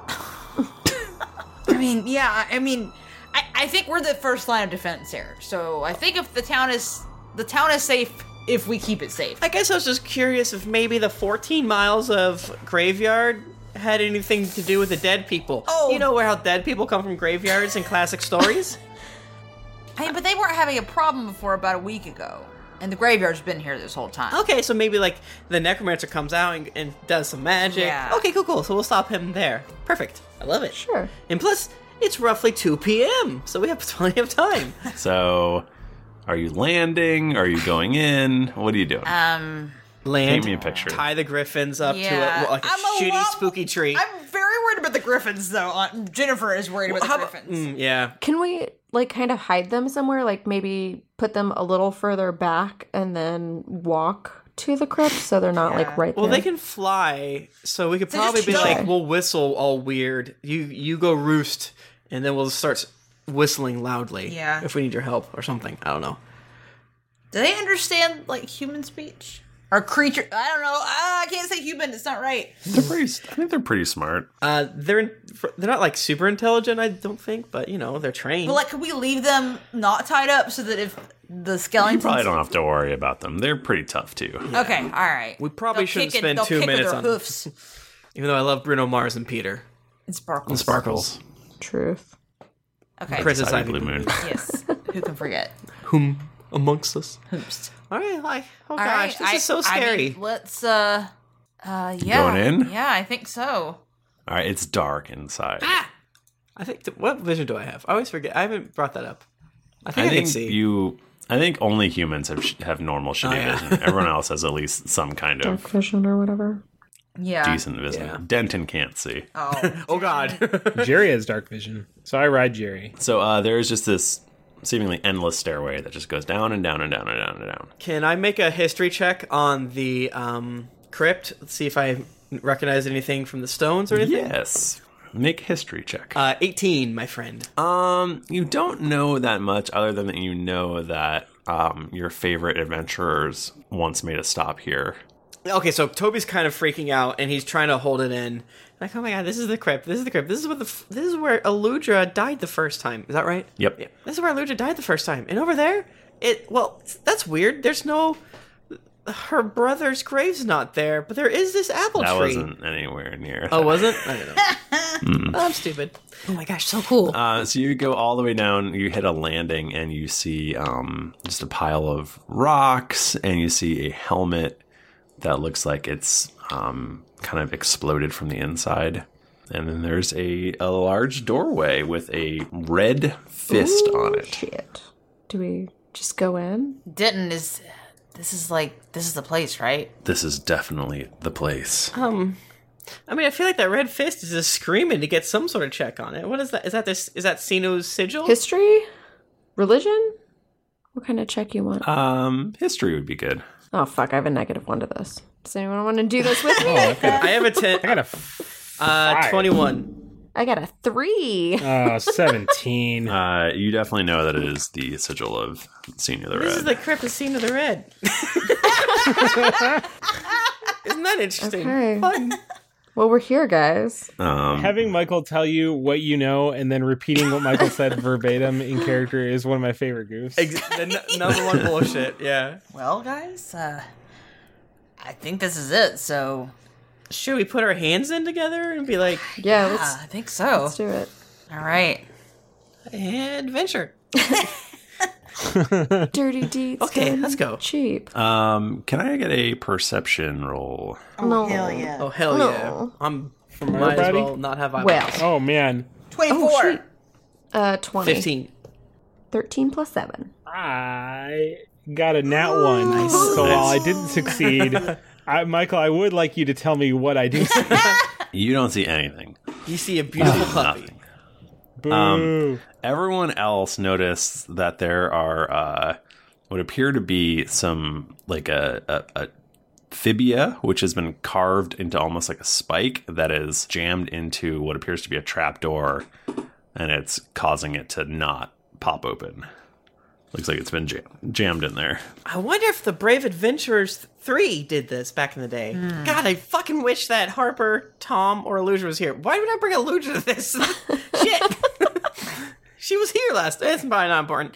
I think we're the first line of defense here. So I think if the town is safe if we keep it safe. I guess I was just curious if maybe the 14 miles of graveyard had anything to do with the dead people. Oh. You know how dead people come from graveyards in classic stories? But they weren't having a problem before about a week ago. And the graveyard's been here this whole time. Okay, so maybe like the necromancer comes out and does some magic. Yeah. Okay, cool. So we'll stop him there. Perfect. I love it. Sure. And plus, it's roughly 2 p.m., so we have plenty of time. So, are you landing? Are you going in? What are you doing? Land. Paint me a picture. Tie the griffins up Yeah. to like a shitty, spooky tree. I'm very worried about the griffins, though. Jennifer is worried about the griffins. Yeah. Can we, like, kind of hide them somewhere? Like, maybe put them a little further back and then walk to the crypt so they're not, like, right Well, there? they can fly, so we could So probably just be chill. like, we'll whistle all weird. You go roost, and then we'll start whistling loudly. Yeah. If we need your help or something. I don't know. Do they understand, like, human speech? Or creature? I don't know. I can't say human. It's not right. I think they're pretty smart. They're not like super intelligent, I don't think, but you know they're trained. But, like, could we leave them not tied up so that if the You skeletons... probably don't have to worry about them. They're pretty tough, too. Okay, all right. We probably They'll shouldn't kick it- spend they'll 2 kick with minutes their on hoofs. even though I love Bruno Mars and Peter And sparkles. and Sparkles. Truth. Okay. Princess Ivy Ivy Blue Moon. Yes. Who can forget? Whom amongst us? Hoops. All right, like oh All gosh, right, this is so scary. I mean, let's, Going in? Yeah, I think so. All right, it's dark inside. I think what vision do I have? I always forget. I haven't brought that up. I I think I, can think see. I think only humans have normal shitty yeah. vision. Everyone else has at least some kind Dark of vision or whatever. Yeah. decent vision. Yeah. Denton can't see. Oh. Oh God. Jerry has dark vision, so I ride Jerry. So there is just this seemingly endless stairway that just goes down and down and down and down and down. Can I make a history check on the crypt? Let's see if I recognize anything from the stones or anything. Yes. Make history check. 18, my friend. You don't know that much other than that you know that your favorite adventurers once made a stop here. Okay, so Toby's kind of freaking out, and he's trying to hold it in. Like, oh my God, this is the crypt. This is the crypt. This is where Aludra died the first time. Is that right? Yep. Yeah. This is where Aludra died the first time. And over there, that's weird. There's no. Her brother's grave's not there, but there is this apple That tree. wasn't anywhere near. Oh, wasn't? I don't know. I'm stupid. Oh my gosh, so cool. So you go all the way down, you hit a landing, and you see just a pile of rocks, and you see a helmet that looks like it's kind of exploded from the inside. And then there's a large doorway with a red fist on it. Shit. Do we just go in? Denton this is the place, right? This is definitely the place. I mean, I feel like that red fist is just screaming to get some sort of check on it. What is that? Is that Sino's sigil? History? Religion? What kind of check you want? History would be good. Oh, fuck. I have a -1 to this. Does anyone want to do this with me? I have a 10. I got a 5. 21. I got a 3. 17. You definitely know that it is the sigil of Senior the Red. This is the Crypt of Sino the Red. Isn't that interesting? Okay. Fun. Well, we're here, guys. Having Michael tell you what you know and then repeating what Michael said verbatim in character is one of my favorite goofs. The number one bullshit, yeah. Well, guys, I think this is it, so... Should we put our hands in together and be like... Yeah, I think so. let's do it. All right. Adventure. Dirty deeds. Okay, let's go. Cheap. Can I get a perception roll? Oh, hell yeah. Oh, hell No. yeah. I'm From might as everybody? well not have eyeballs. Well. Oh, man. 24. 20. 15. 13 plus 7. I got a nat 1. So while I didn't succeed, Michael, I would like you to tell me what I do see. You don't see anything. You see a beautiful puppy. Nothing. Boo. Everyone else noticed that there are what appear to be some, like a fibia, which has been carved into almost like a spike that is jammed into what appears to be a trapdoor, and it's causing it to not pop open. Looks like it's been jammed in there. I wonder if the Brave Adventurers 3 did this back in the day. God, I fucking wish that Harper, Tom, or Illusion was here. Why did I bring Illusion to this? Shit. She was here last. It's probably not important.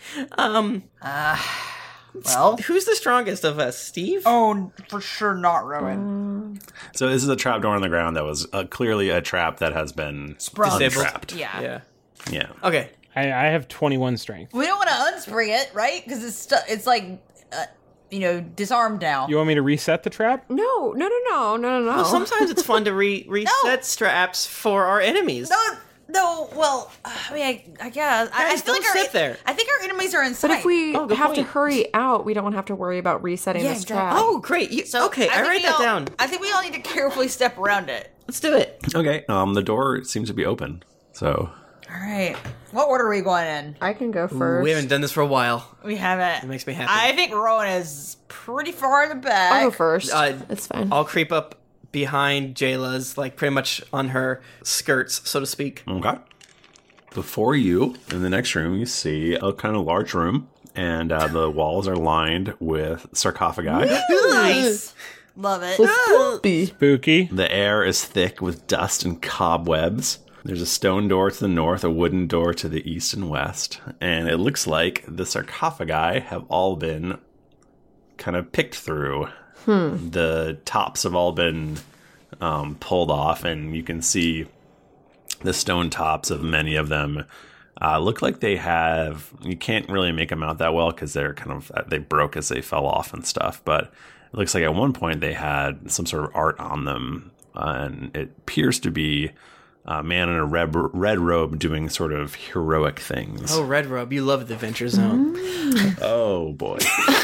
Well, who's the strongest of us, Steve? Oh, for sure not Rowan. So this is a trapdoor on the ground that was clearly a trap that has been untrapped. Yeah. Yeah. Okay. I have 21 strength. We don't want to unspring it, right? Because it's like, disarmed now. You want me to reset the trap? No. Well, sometimes it's fun to reset straps for our enemies. No, well, I mean, I guess. I feel don't like sit there. I think our enemies are inside. But if we good have to point. hurry out, we don't have to worry about resetting this trap. Oh, great. Okay, I write that down. I think we all need to carefully step around it. Let's do it. Okay. The door seems to be open. So. All right. What order are we going in? I can go first. We haven't done this for a while. We haven't. It makes me happy. I think Rowan is pretty far in the back. I'll go first. It's fine. I'll creep up behind Jayla's, like pretty much on her skirts, so to speak. Okay. Before you, in the next room, you see a kind of large room, and the walls are lined with sarcophagi. Nice. Love it. Spooky. The air is thick with dust and cobwebs. There's a stone door to the north, a wooden door to the east and west, and it looks like the sarcophagi have all been kind of picked through. The tops have all been pulled off, and you can see the stone tops of many of them look like they have... You can't really make them out that well because they're they broke as they fell off and stuff, but it looks like at one point they had some sort of art on them, and it appears to be a man in a red robe doing sort of heroic things. Oh, Red Robe, you love the Adventure Zone. Oh, boy.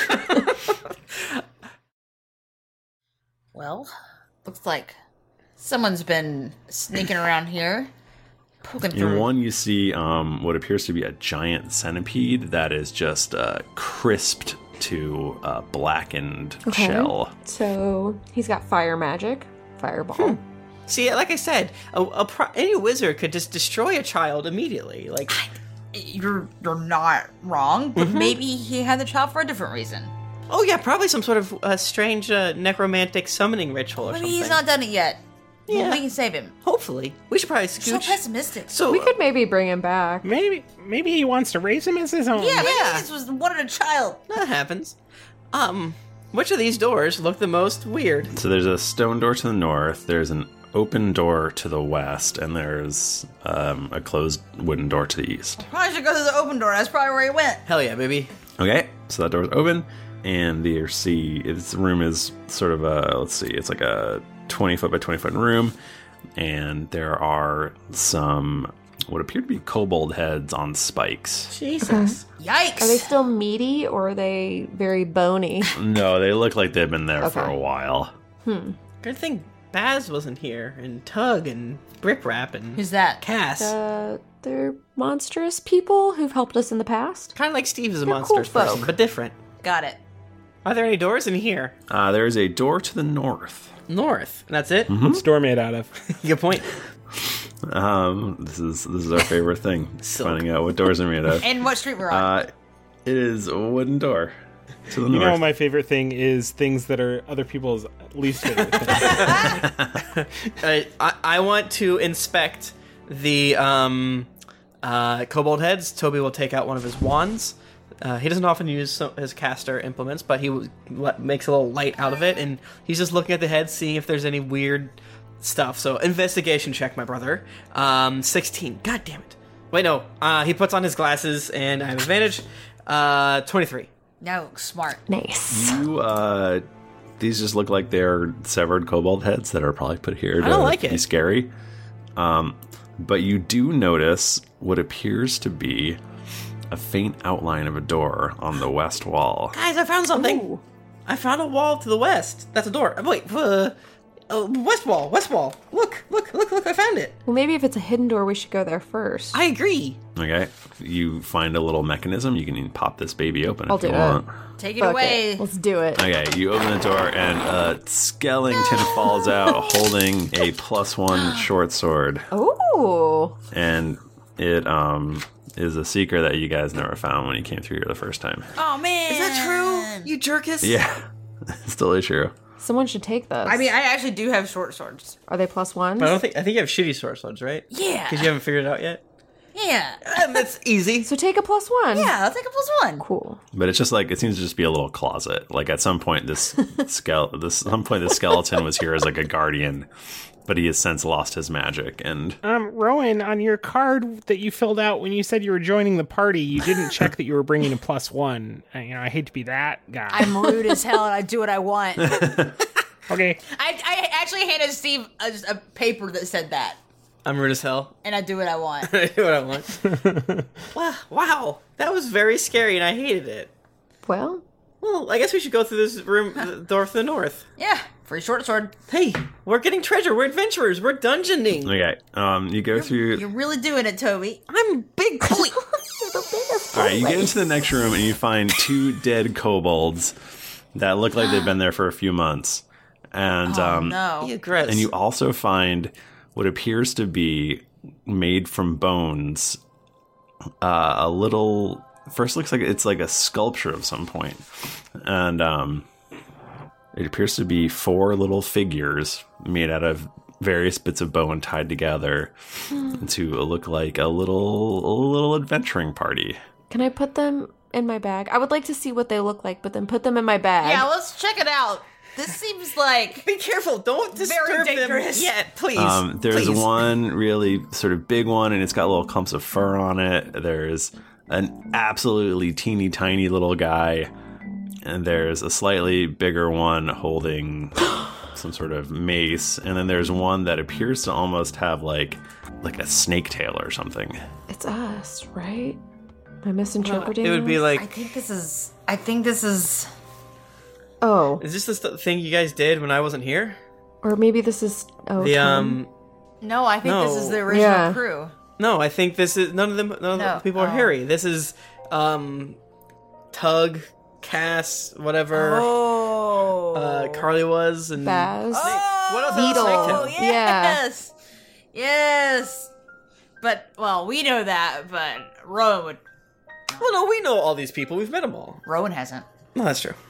Well, looks like someone's been sneaking around here, poking In through. one, you see what appears to be a giant centipede that is just crisped to a blackened shell. So he's got fire magic, fireball. See, like I said, any wizard could just destroy a child immediately. Like, You're not wrong, but maybe he had the child for a different reason. oh yeah, probably some sort of strange necromantic summoning ritual or Maybe something. he's not done it yet. Yeah. We can save him. Hopefully, we should probably So scooch. pessimistic. So We could maybe bring him back. Maybe he wants to raise him as his own. Yeah, maybe this was wanted a child. that happens. Which of these doors look the most weird? So there's a stone door to the north. There's an open door to the west, and there's a closed wooden door to the east. Probably should go through the open door. That's probably where he went. Hell yeah, baby. Okay, so that door's open, and this room is sort of it's like a 20-foot by 20-foot room, and there are some what appear to be kobold heads on spikes. Jesus. Yikes. Are they still meaty or are they very bony? No, they look like they've been there for a while. Good thing Baz wasn't here, and Tug, and Rip Rap, and Who's that? Cass. They're monstrous people who've helped us in the past. Kind of like Steve is a They're monstrous cool person, folk. but different. Got it. Are there any doors in here? There's a door to the north. North. And that's it? What's the door made out of? Good point. This is our favorite thing, finding out what doors are made of. And what street we're on. It is a wooden door to the You north. know, my favorite thing is things that are other people's least favorite things. I want to inspect the kobold heads. Toby will take out one of his wands. He doesn't often use his caster implements, but he makes a little light out of it, and he's just looking at the heads, seeing if there's any weird stuff. So, investigation check, my brother. 16. God damn it. Wait, no. He puts on his glasses, and I have advantage. 23. No, smart. Nice. These just look like they're severed kobold heads that are probably put here to I don't like be it. scary. But you do notice what appears to be a faint outline of a door on the west wall. Guys, I found something. Ooh. I found a wall to the west. That's a door. Wait, west wall. Look, I found it. Well, maybe if it's a hidden door, we should go there first. I agree. Okay, you find a little mechanism. You can pop this baby open I'll if you do it. want. Take it Fuck away. it. Let's do it. Okay, you open the door, and Skellington falls out holding a +1 short sword. Ooh. And it is a secret that you guys never found when you came through here the first time. Oh, man. Is that true? You jerkus? Yeah, it's totally true. Someone should take this. I mean, I actually do have short swords. Are they +1s? But I think you have shitty sword swords, right? Yeah. Because you haven't figured it out yet. Yeah. That's easy. So take a +1. Yeah, I'll take a +1. Cool. But it's just like it seems to just be a little closet. Like at some point, this skeleton was here as like a guardian, but he has since lost his magic. And Rowan, on your card that you filled out when you said you were joining the party, you didn't check that you were bringing a +1. I hate to be that guy. I'm rude as hell and I do what I want. Okay. I actually handed Steve a paper that said that. I'm rude as hell. And I do what I want. I do what I want. Wow. That was very scary and I hated it. Well, I guess we should go through this room, the door to the north. Yeah, free short sword. Hey, we're getting treasure. We're adventurers. We're dungeoning. okay, you go through. You're really doing it, Toby. I'm big Chloe. All right, you get into the next room and you find 2 dead kobolds that look like they've been there for a few months. And No. and you also find what appears to be made from bones. A little first looks like it's like a sculpture of some point, and it appears to be 4 little figures made out of various bits of bone tied together to look like a little adventuring party. can I put them in my bag? I would like to see what they look like, but then put them in my bag. Yeah, let's check it out. This seems like... Be careful. Don't disturb very dangerous. them yet, please. There's Please. one really sort of big one, and it's got little clumps of fur on it. There's an absolutely teeny tiny little guy, and there's a slightly bigger one holding some sort of mace, and then there's one that appears to almost have like a snake tail or something. It's us, right? Am I misinterpreting? It would be like... I think this is... Oh. Is this the thing you guys did when I wasn't here? Or maybe this is... Oh, The, No, I think this is the original Yeah. crew. No, I think this is... None of the people are Harry. This is, Tug, Cass, whatever. Oh. Carly was, and... Baz. What else? Beetle. Oh, Snake yes. Yes. But, well, we know that, but Rowan would... Well, no, we know all these people. We've met them all. Rowan hasn't. No, that's true.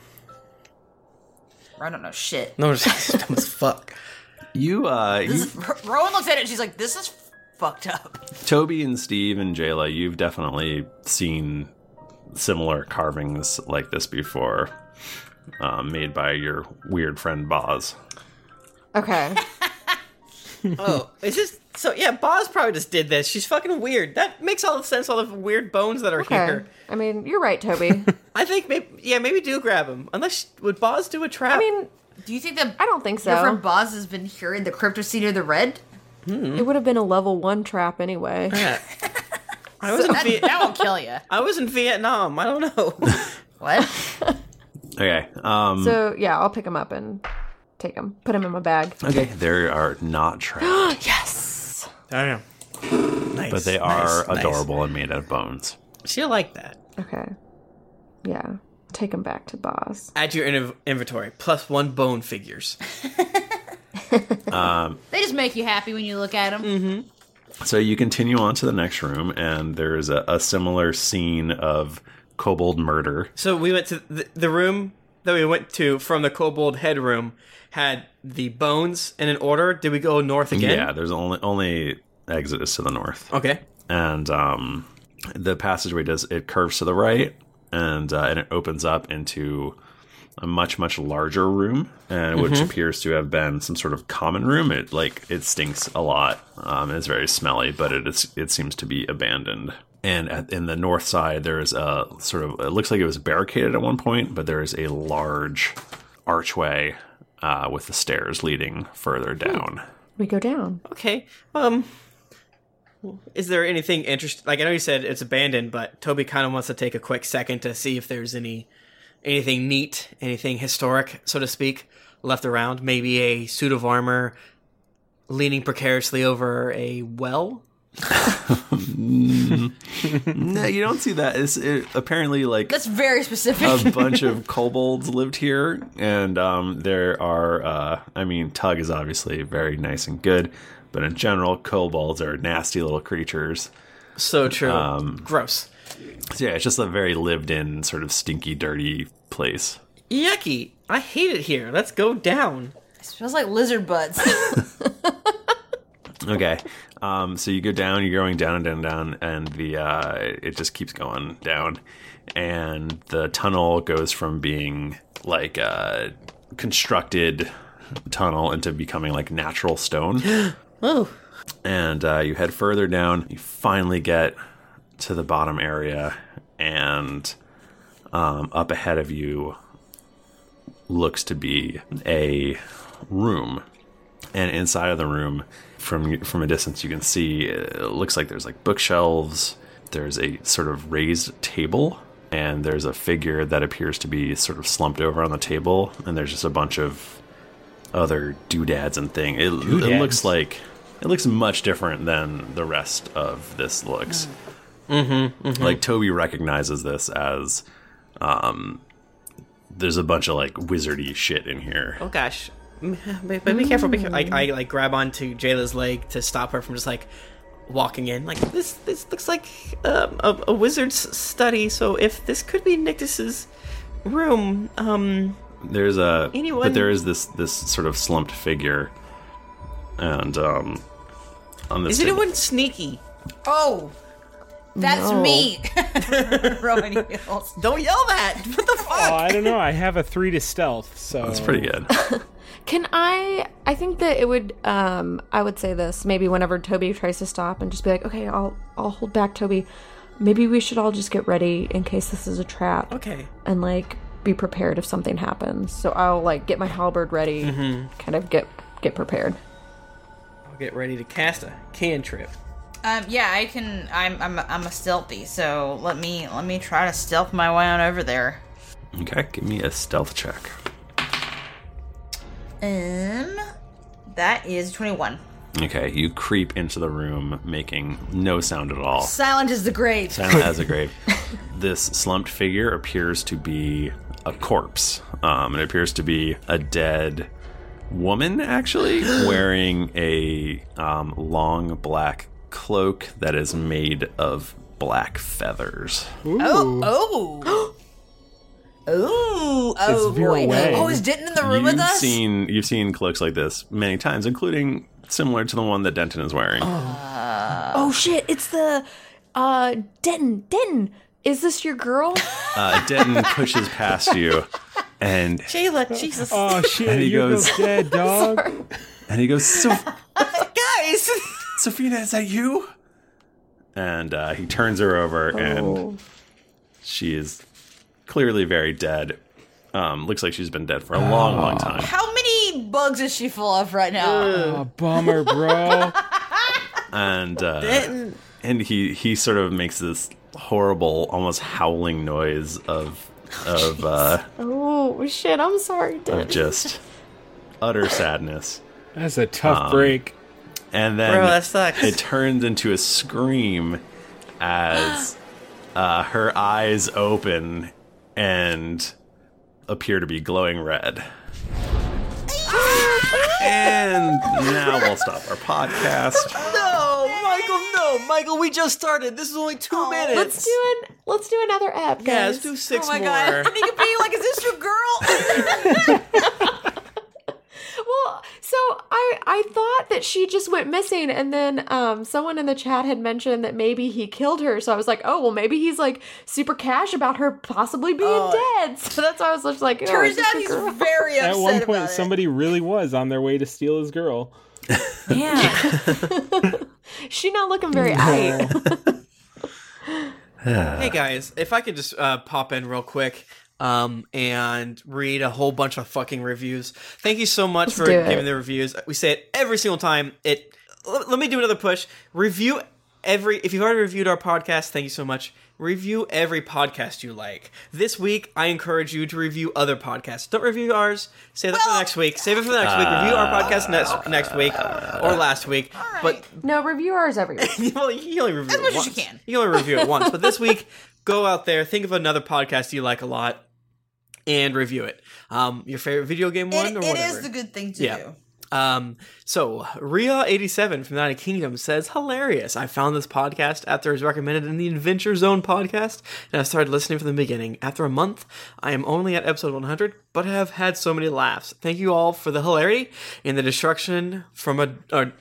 I don't know shit. No, it's dumb as fuck. Rowan looks at it and she's like, this is fucked up. Toby and Steve and Jayla, you've definitely seen similar carvings like this before, made by your weird friend Boz. Okay. Oh, is this so? Yeah, Boz probably just did this. She's fucking weird. That makes all the sense. All the weird bones that are here. I mean, you're right, Toby. I think maybe do grab him. Unless would Boz do a trap? I mean, do you think that I don't think so. your friend Boz has been hearing the Cryptoseed or the Red? It would have been a level 1 trap anyway. Yeah. I was in that won't kill you. I was in Vietnam. I don't know. What? Okay. So yeah, I'll pick him up and take him, put him in my bag. Okay, they are not trapped. Yes. I know. Nice. But they are adorable and made out of bones. She'll like that. Okay. Yeah. Take him back to Boz. Add to your inventory. +1 bone figures. They just make you happy when you look at them. Mm-hmm. So you continue on to the next room, and there's a similar scene of kobold murder. So we went to the room that we went to from the kobold head room had the bones in an order. Did we go north again? Yeah, there's only exit is to the north. Okay. And the passageway it curves to the right, and it opens up into a much, much larger room, and which appears to have been some sort of common room. It stinks a lot. It's very smelly, but it seems to be abandoned. And in the north side, there is a sort of, it looks like it was barricaded at one point, but there is a large archway with the stairs leading further down. We go down. Okay. Is there anything interesting? Like, I know you said it's abandoned, but Toby kind of wants to take a quick second to see if there's anything neat, anything historic, so to speak, left around. Maybe a suit of armor leaning precariously over a well. No, you don't see that. Apparently, like, That's very specific. a bunch of kobolds lived here, and there are. Tug is obviously very nice and good, but in general, kobolds are nasty little creatures. So true. Gross. So yeah, it's just a very lived-in, sort of stinky, dirty place. Yucky. I hate it here. Let's go down. It smells like lizard butts. Okay, so you go down. You're going down and down and down, and it just keeps going down, and the tunnel goes from being like a constructed tunnel into becoming like natural stone. Oh. And you head further down. You finally get to the bottom area, and up ahead of you looks to be a room. And inside of the room, from a distance, you can see it looks like there's like bookshelves. There's a sort of raised table, and there's a figure that appears to be sort of slumped over on the table. And there's just a bunch of other doodads and things. It looks much different than the rest of this looks. Like Toby recognizes this as there's a bunch of like wizardy shit in here. Oh gosh. But be careful. Be careful. I like grab onto Jayla's leg to stop her from just like walking in. Like this looks like a wizard's study. So if this could be Nictus's room, there is this sort of slumped figure, and on this is anyone sneaky? Oh, that's me. Rowan heels. Don't yell that. What the fuck? Oh, I don't know. I have a 3 to stealth, so That's pretty good. Can I think that it would, I would say this, maybe whenever Toby tries to stop and just be like, okay, I'll hold back, Toby. Maybe we should all just get ready in case this is a trap. Okay. And, like, be prepared if something happens. So I'll, like, get my halberd ready, kind of get prepared. I'll get ready to cast a cantrip. Yeah, I can. I'm a stealthy, so let me try to stealth my way on over there. Okay, give me a stealth check. That is 21. Okay, you creep into the room, making no sound at all. Silent as the grave. Silent as a grave. This slumped figure appears to be a corpse. It appears to be a dead woman, actually, wearing a long black cloak that is made of black feathers. Ooh. Oh, boy. way. Oh, is Denton in the room with us? You've seen cloaks like this many times, including similar to the one that Denton is wearing. Oh shit, it's the Denton, is this your girl? Denton pushes past you, and Jayla, Jesus. Oh shit, And he you goes, go dead, dog. and he goes, so Safina, is that you? And he turns her over, and she is clearly very dead. Looks like she's been dead for a long, long time. How many bugs is she full of right now? Oh, bummer, bro. And he sort of makes this horrible, almost howling noise of Oh shit! I'm sorry, Denton. just utter sadness. That's a tough break. And then Bro, that sucks. It turns into a scream as her eyes open and appear to be glowing red. And now we'll stop our podcast. No, Michael, we just started. This is only 2 minutes. Let's do another ep, guys. Yeah, let's do 6 Oh my more. god. And he could be like, is this your girl? Well, so I thought that she just went missing, and then someone in the chat had mentioned that maybe he killed her. So I was like, oh, well, maybe he's like super cash about her possibly being dead. So that's why I was just like, Turns out he's very upset At one point, about it. somebody really was on their way to steal his girl. Yeah. She's not looking very aight. Hey guys, if I could just pop in real quick and read a whole bunch of fucking reviews. Thank you so much for giving the reviews. We say it every single time. Let me do another push. If you've already reviewed our podcast, thank you so much. Review every podcast you like. This week, I encourage you to review other podcasts. Don't review ours. Save it for next week. Review our podcast next week or last week. Right. But No, review ours every week. well, you can only review As it much once. as you can. You can only review it once. But this week, go out there, think of another podcast you like a lot, and review it. Your favorite video game one or whatever. It is the good thing to do. So Ria87 from the United Kingdom says, hilarious. I found this podcast after it was recommended in the Adventure Zone podcast, and I started listening from the beginning. After a month, I am only at episode 100, but have had so many laughs. Thank you all for the hilarity and the destruction from adulting.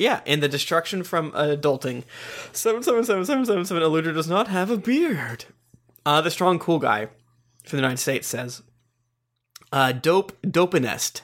7777777 Eluder does not have a beard. The strong cool guy from the United States says, Dopinest.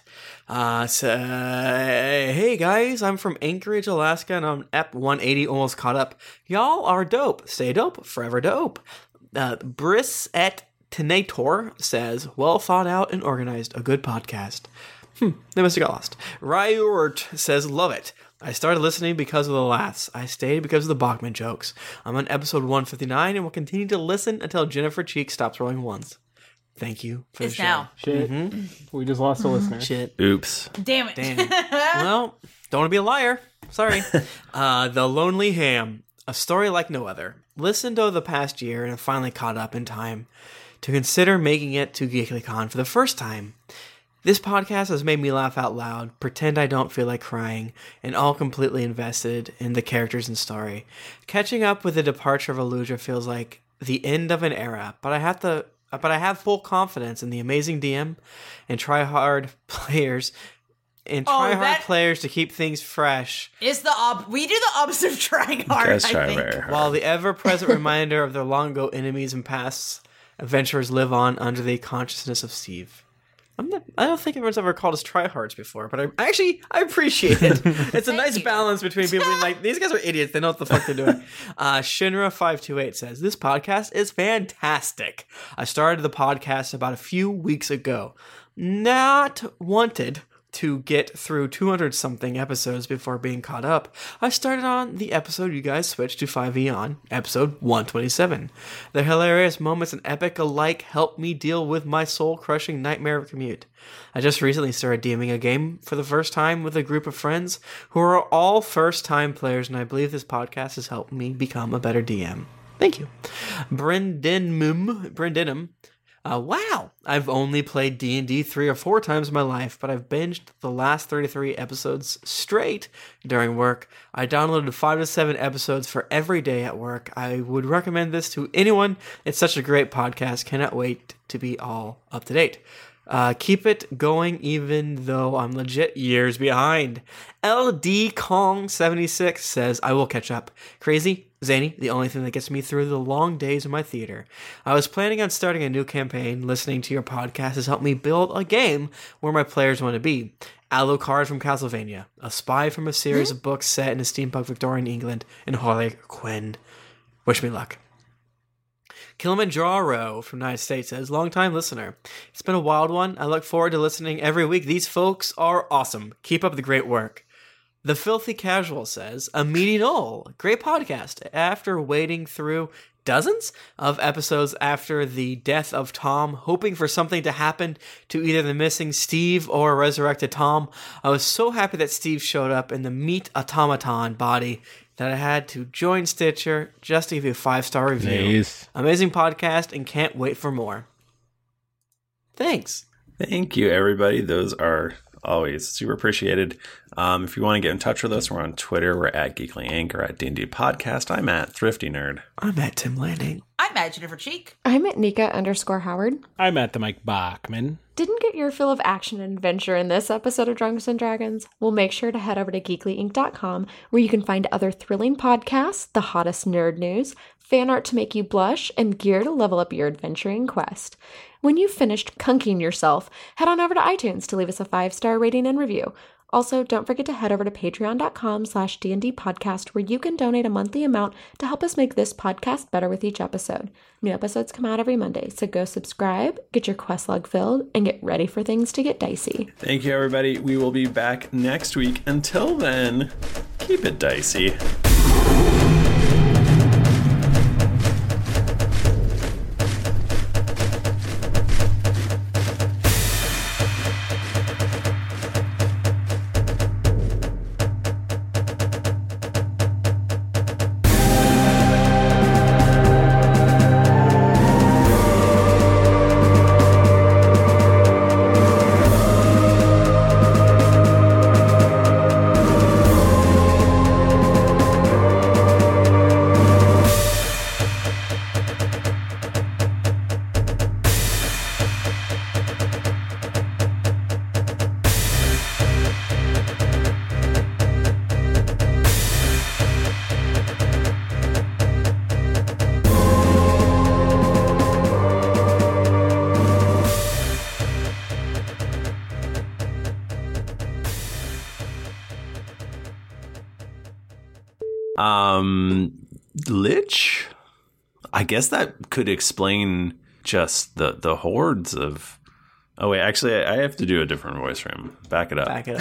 Hey guys, I'm from Anchorage, Alaska, and I'm Ep 180, almost caught up. Y'all are dope. Stay dope, forever dope. Briss et Tenator says, well thought out and organized, a good podcast. They must have got lost. Ryurt says, love it. I started listening because of the laughs. I stayed because of the Bachman jokes. I'm on episode 159 and will continue to listen until Jennifer Cheek stops rolling ones. Thank you for the show. Now. Shit. We just lost a listener. Shit. Oops. Damn it. Well, don't want to be a liar. Sorry. The Lonely Ham. A story like no other. Listened over the past year and have finally caught up in time to consider making it to GeeklyCon for the first time. This podcast has made me laugh out loud, pretend I don't feel like crying, and all completely invested in the characters and story. Catching up with the departure of Eluder feels like the end of an era, but I have full confidence in the amazing DM and try-hard players to keep things fresh. It's we do the opposite of trying hard, Guys I try think. very hard. While the ever-present reminder of their long-ago enemies and past adventurers live on under the consciousness of Steve. I don't think everyone's ever called us tryhards before, but I appreciate it. It's a nice balance between people being like, these guys are idiots, they know what the fuck they're doing. Shinra528 says, this podcast is fantastic. I started the podcast about a few weeks ago. Not wanted to get through 200-something episodes before being caught up. I started on the episode you guys switched to 5e on, episode 127. The hilarious moments and epic alike helped me deal with my soul-crushing nightmare of commute. I just recently started DMing a game for the first time with a group of friends who are all first-time players, and I believe this podcast has helped me become a better DM. Thank you. Brendenum. Wow, I've only played D&D 3 or 4 times in my life, but I've binged the last 33 episodes straight during work. I downloaded 5 to 7 episodes for every day at work. I would recommend this to anyone. It's such a great podcast. Cannot wait to be all up to date. Keep it going even though I'm legit years behind. LD Kong 76 says, I will catch up. Crazy, zany, the only thing that gets me through the long days of my theater. I was planning on starting a new campaign. Listening to your podcast has helped me build a game where my players want to be. Alucard from Castlevania, a spy from a series of books set in a steampunk Victorian England, and Harley Quinn. Wish me luck. Kilimanjaro from the United States says, long-time listener. It's been a wild one. I look forward to listening every week. These folks are awesome. Keep up the great work. The Filthy Casual says, a meaty knoll. Great podcast. After wading through dozens of episodes after the death of Tom, hoping for something to happen to either the missing Steve or resurrected Tom, I was so happy that Steve showed up in the meat automaton body that I had to join Stitcher just to give you a 5-star review. Nice. Amazing podcast and can't wait for more. Thanks. Thank you, everybody. Those are always super appreciated. If you want to get in touch with us, we're on Twitter. We're at Geekly Inc. or at D&D Podcast. I'm at Thrifty Nerd. I'm at Tim Landing. I'm at Jennifer Cheek. I'm at Nika_Howard. I'm at the Mike Bachman. Didn't get your fill of action and adventure in this episode of Drunks and Dragons? Well, make sure to head over to geeklyinc.com, where you can find other thrilling podcasts, the hottest nerd news, fan art to make you blush, and gear to level up your adventuring quest. When you've finished kunking yourself, head on over to iTunes to leave us a 5-star rating and review. Also, don't forget to head over to patreon.com/D&D podcast, where you can donate a monthly amount to help us make this podcast better with each episode. New episodes come out every Monday, so go subscribe, get your quest log filled, and get ready for things to get dicey. Thank you, everybody. We will be back next week. Until then, keep it dicey. Lich? I guess that could explain just the hordes of... Oh, wait, actually, I have to do a different voice for him. Back it up. Back it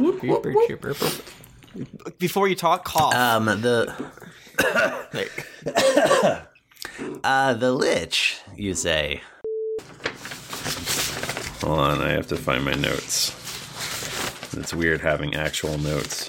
up. Before you talk, cough. The Lich, you say. Hold on, I have to find my notes. It's weird having actual notes.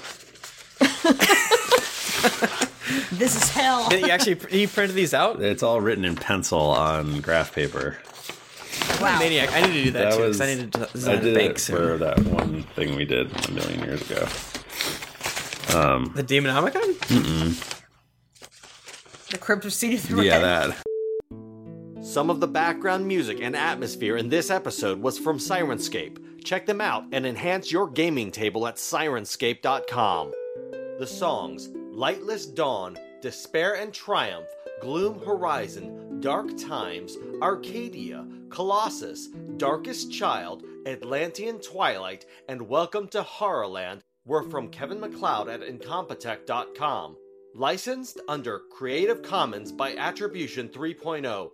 This is hell. You printed these out? It's all written in pencil on graph paper. Wow. Maniac. I need to do that too, because I need to design a bank soon. For that one thing we did a million years ago. The Demonomicon? Mm-mm. The Crypt of Cedar Thread. Yeah, that. Some of the background music and atmosphere in this episode was from Syrinscape. Check them out and enhance your gaming table at Syrinscape.com. The songs Lightless Dawn, Despair and Triumph, Gloom Horizon, Dark Times, Arcadia, Colossus, Darkest Child, Atlantean Twilight, and Welcome to Horrorland were from Kevin MacLeod at Incompetech.com. Licensed under Creative Commons by Attribution 3.0.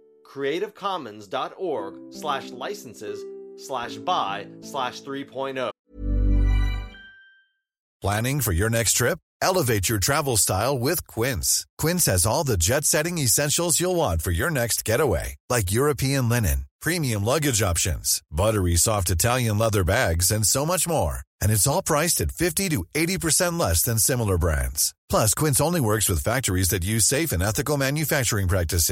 CreativeCommons.org/licenses/by/3.0. Planning for your next trip? Elevate your travel style with Quince. Quince has all the jet-setting essentials you'll want for your next getaway, like European linen, premium luggage options, buttery soft Italian leather bags, and so much more. And it's all priced at 50 to 80% less than similar brands. Plus, Quince only works with factories that use safe and ethical manufacturing practices.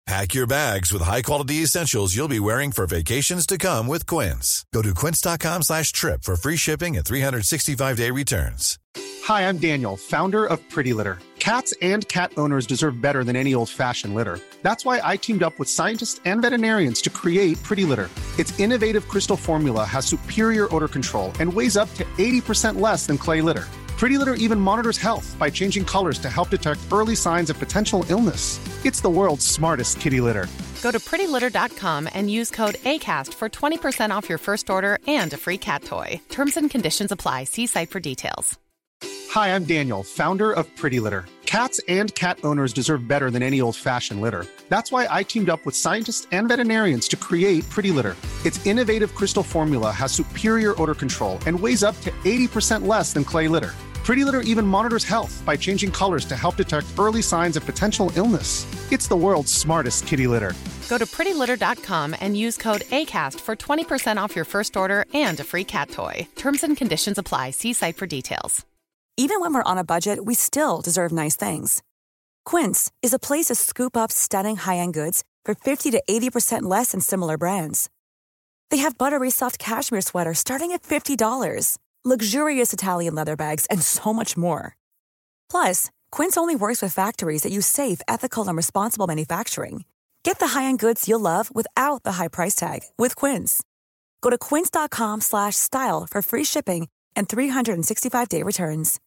Pack your bags with high-quality essentials you'll be wearing for vacations to come with Quince. Go to quince.com/trip for free shipping and 365-day returns. Hi, I'm Daniel, founder of Pretty Litter. Cats and cat owners deserve better than any old-fashioned litter. That's why I teamed up with scientists and veterinarians to create Pretty Litter. Its innovative crystal formula has superior odor control and weighs up to 80% less than clay litter. Pretty Litter even monitors health by changing colors to help detect early signs of potential illness. It's the world's smartest kitty litter. Go to prettylitter.com and use code ACAST for 20% off your first order and a free cat toy. Terms and conditions apply. See site for details. Hi, I'm Daniel, founder of Pretty Litter. Cats and cat owners deserve better than any old-fashioned litter. That's why I teamed up with scientists and veterinarians to create Pretty Litter. Its innovative crystal formula has superior odor control and weighs up to 80% less than clay litter. Pretty Litter even monitors health by changing colors to help detect early signs of potential illness. It's the world's smartest kitty litter. Go to prettylitter.com and use code ACAST for 20% off your first order and a free cat toy. Terms and conditions apply. See site for details. Even when we're on a budget, we still deserve nice things. Quince is a place to scoop up stunning high-end goods for 50 to 80% less than similar brands. They have buttery soft cashmere sweaters starting at $50, luxurious Italian leather bags, and so much more. Plus, Quince only works with factories that use safe, ethical, and responsible manufacturing. Get the high-end goods you'll love without the high price tag with Quince. Go to quince.com/style for free shipping and 365-day returns.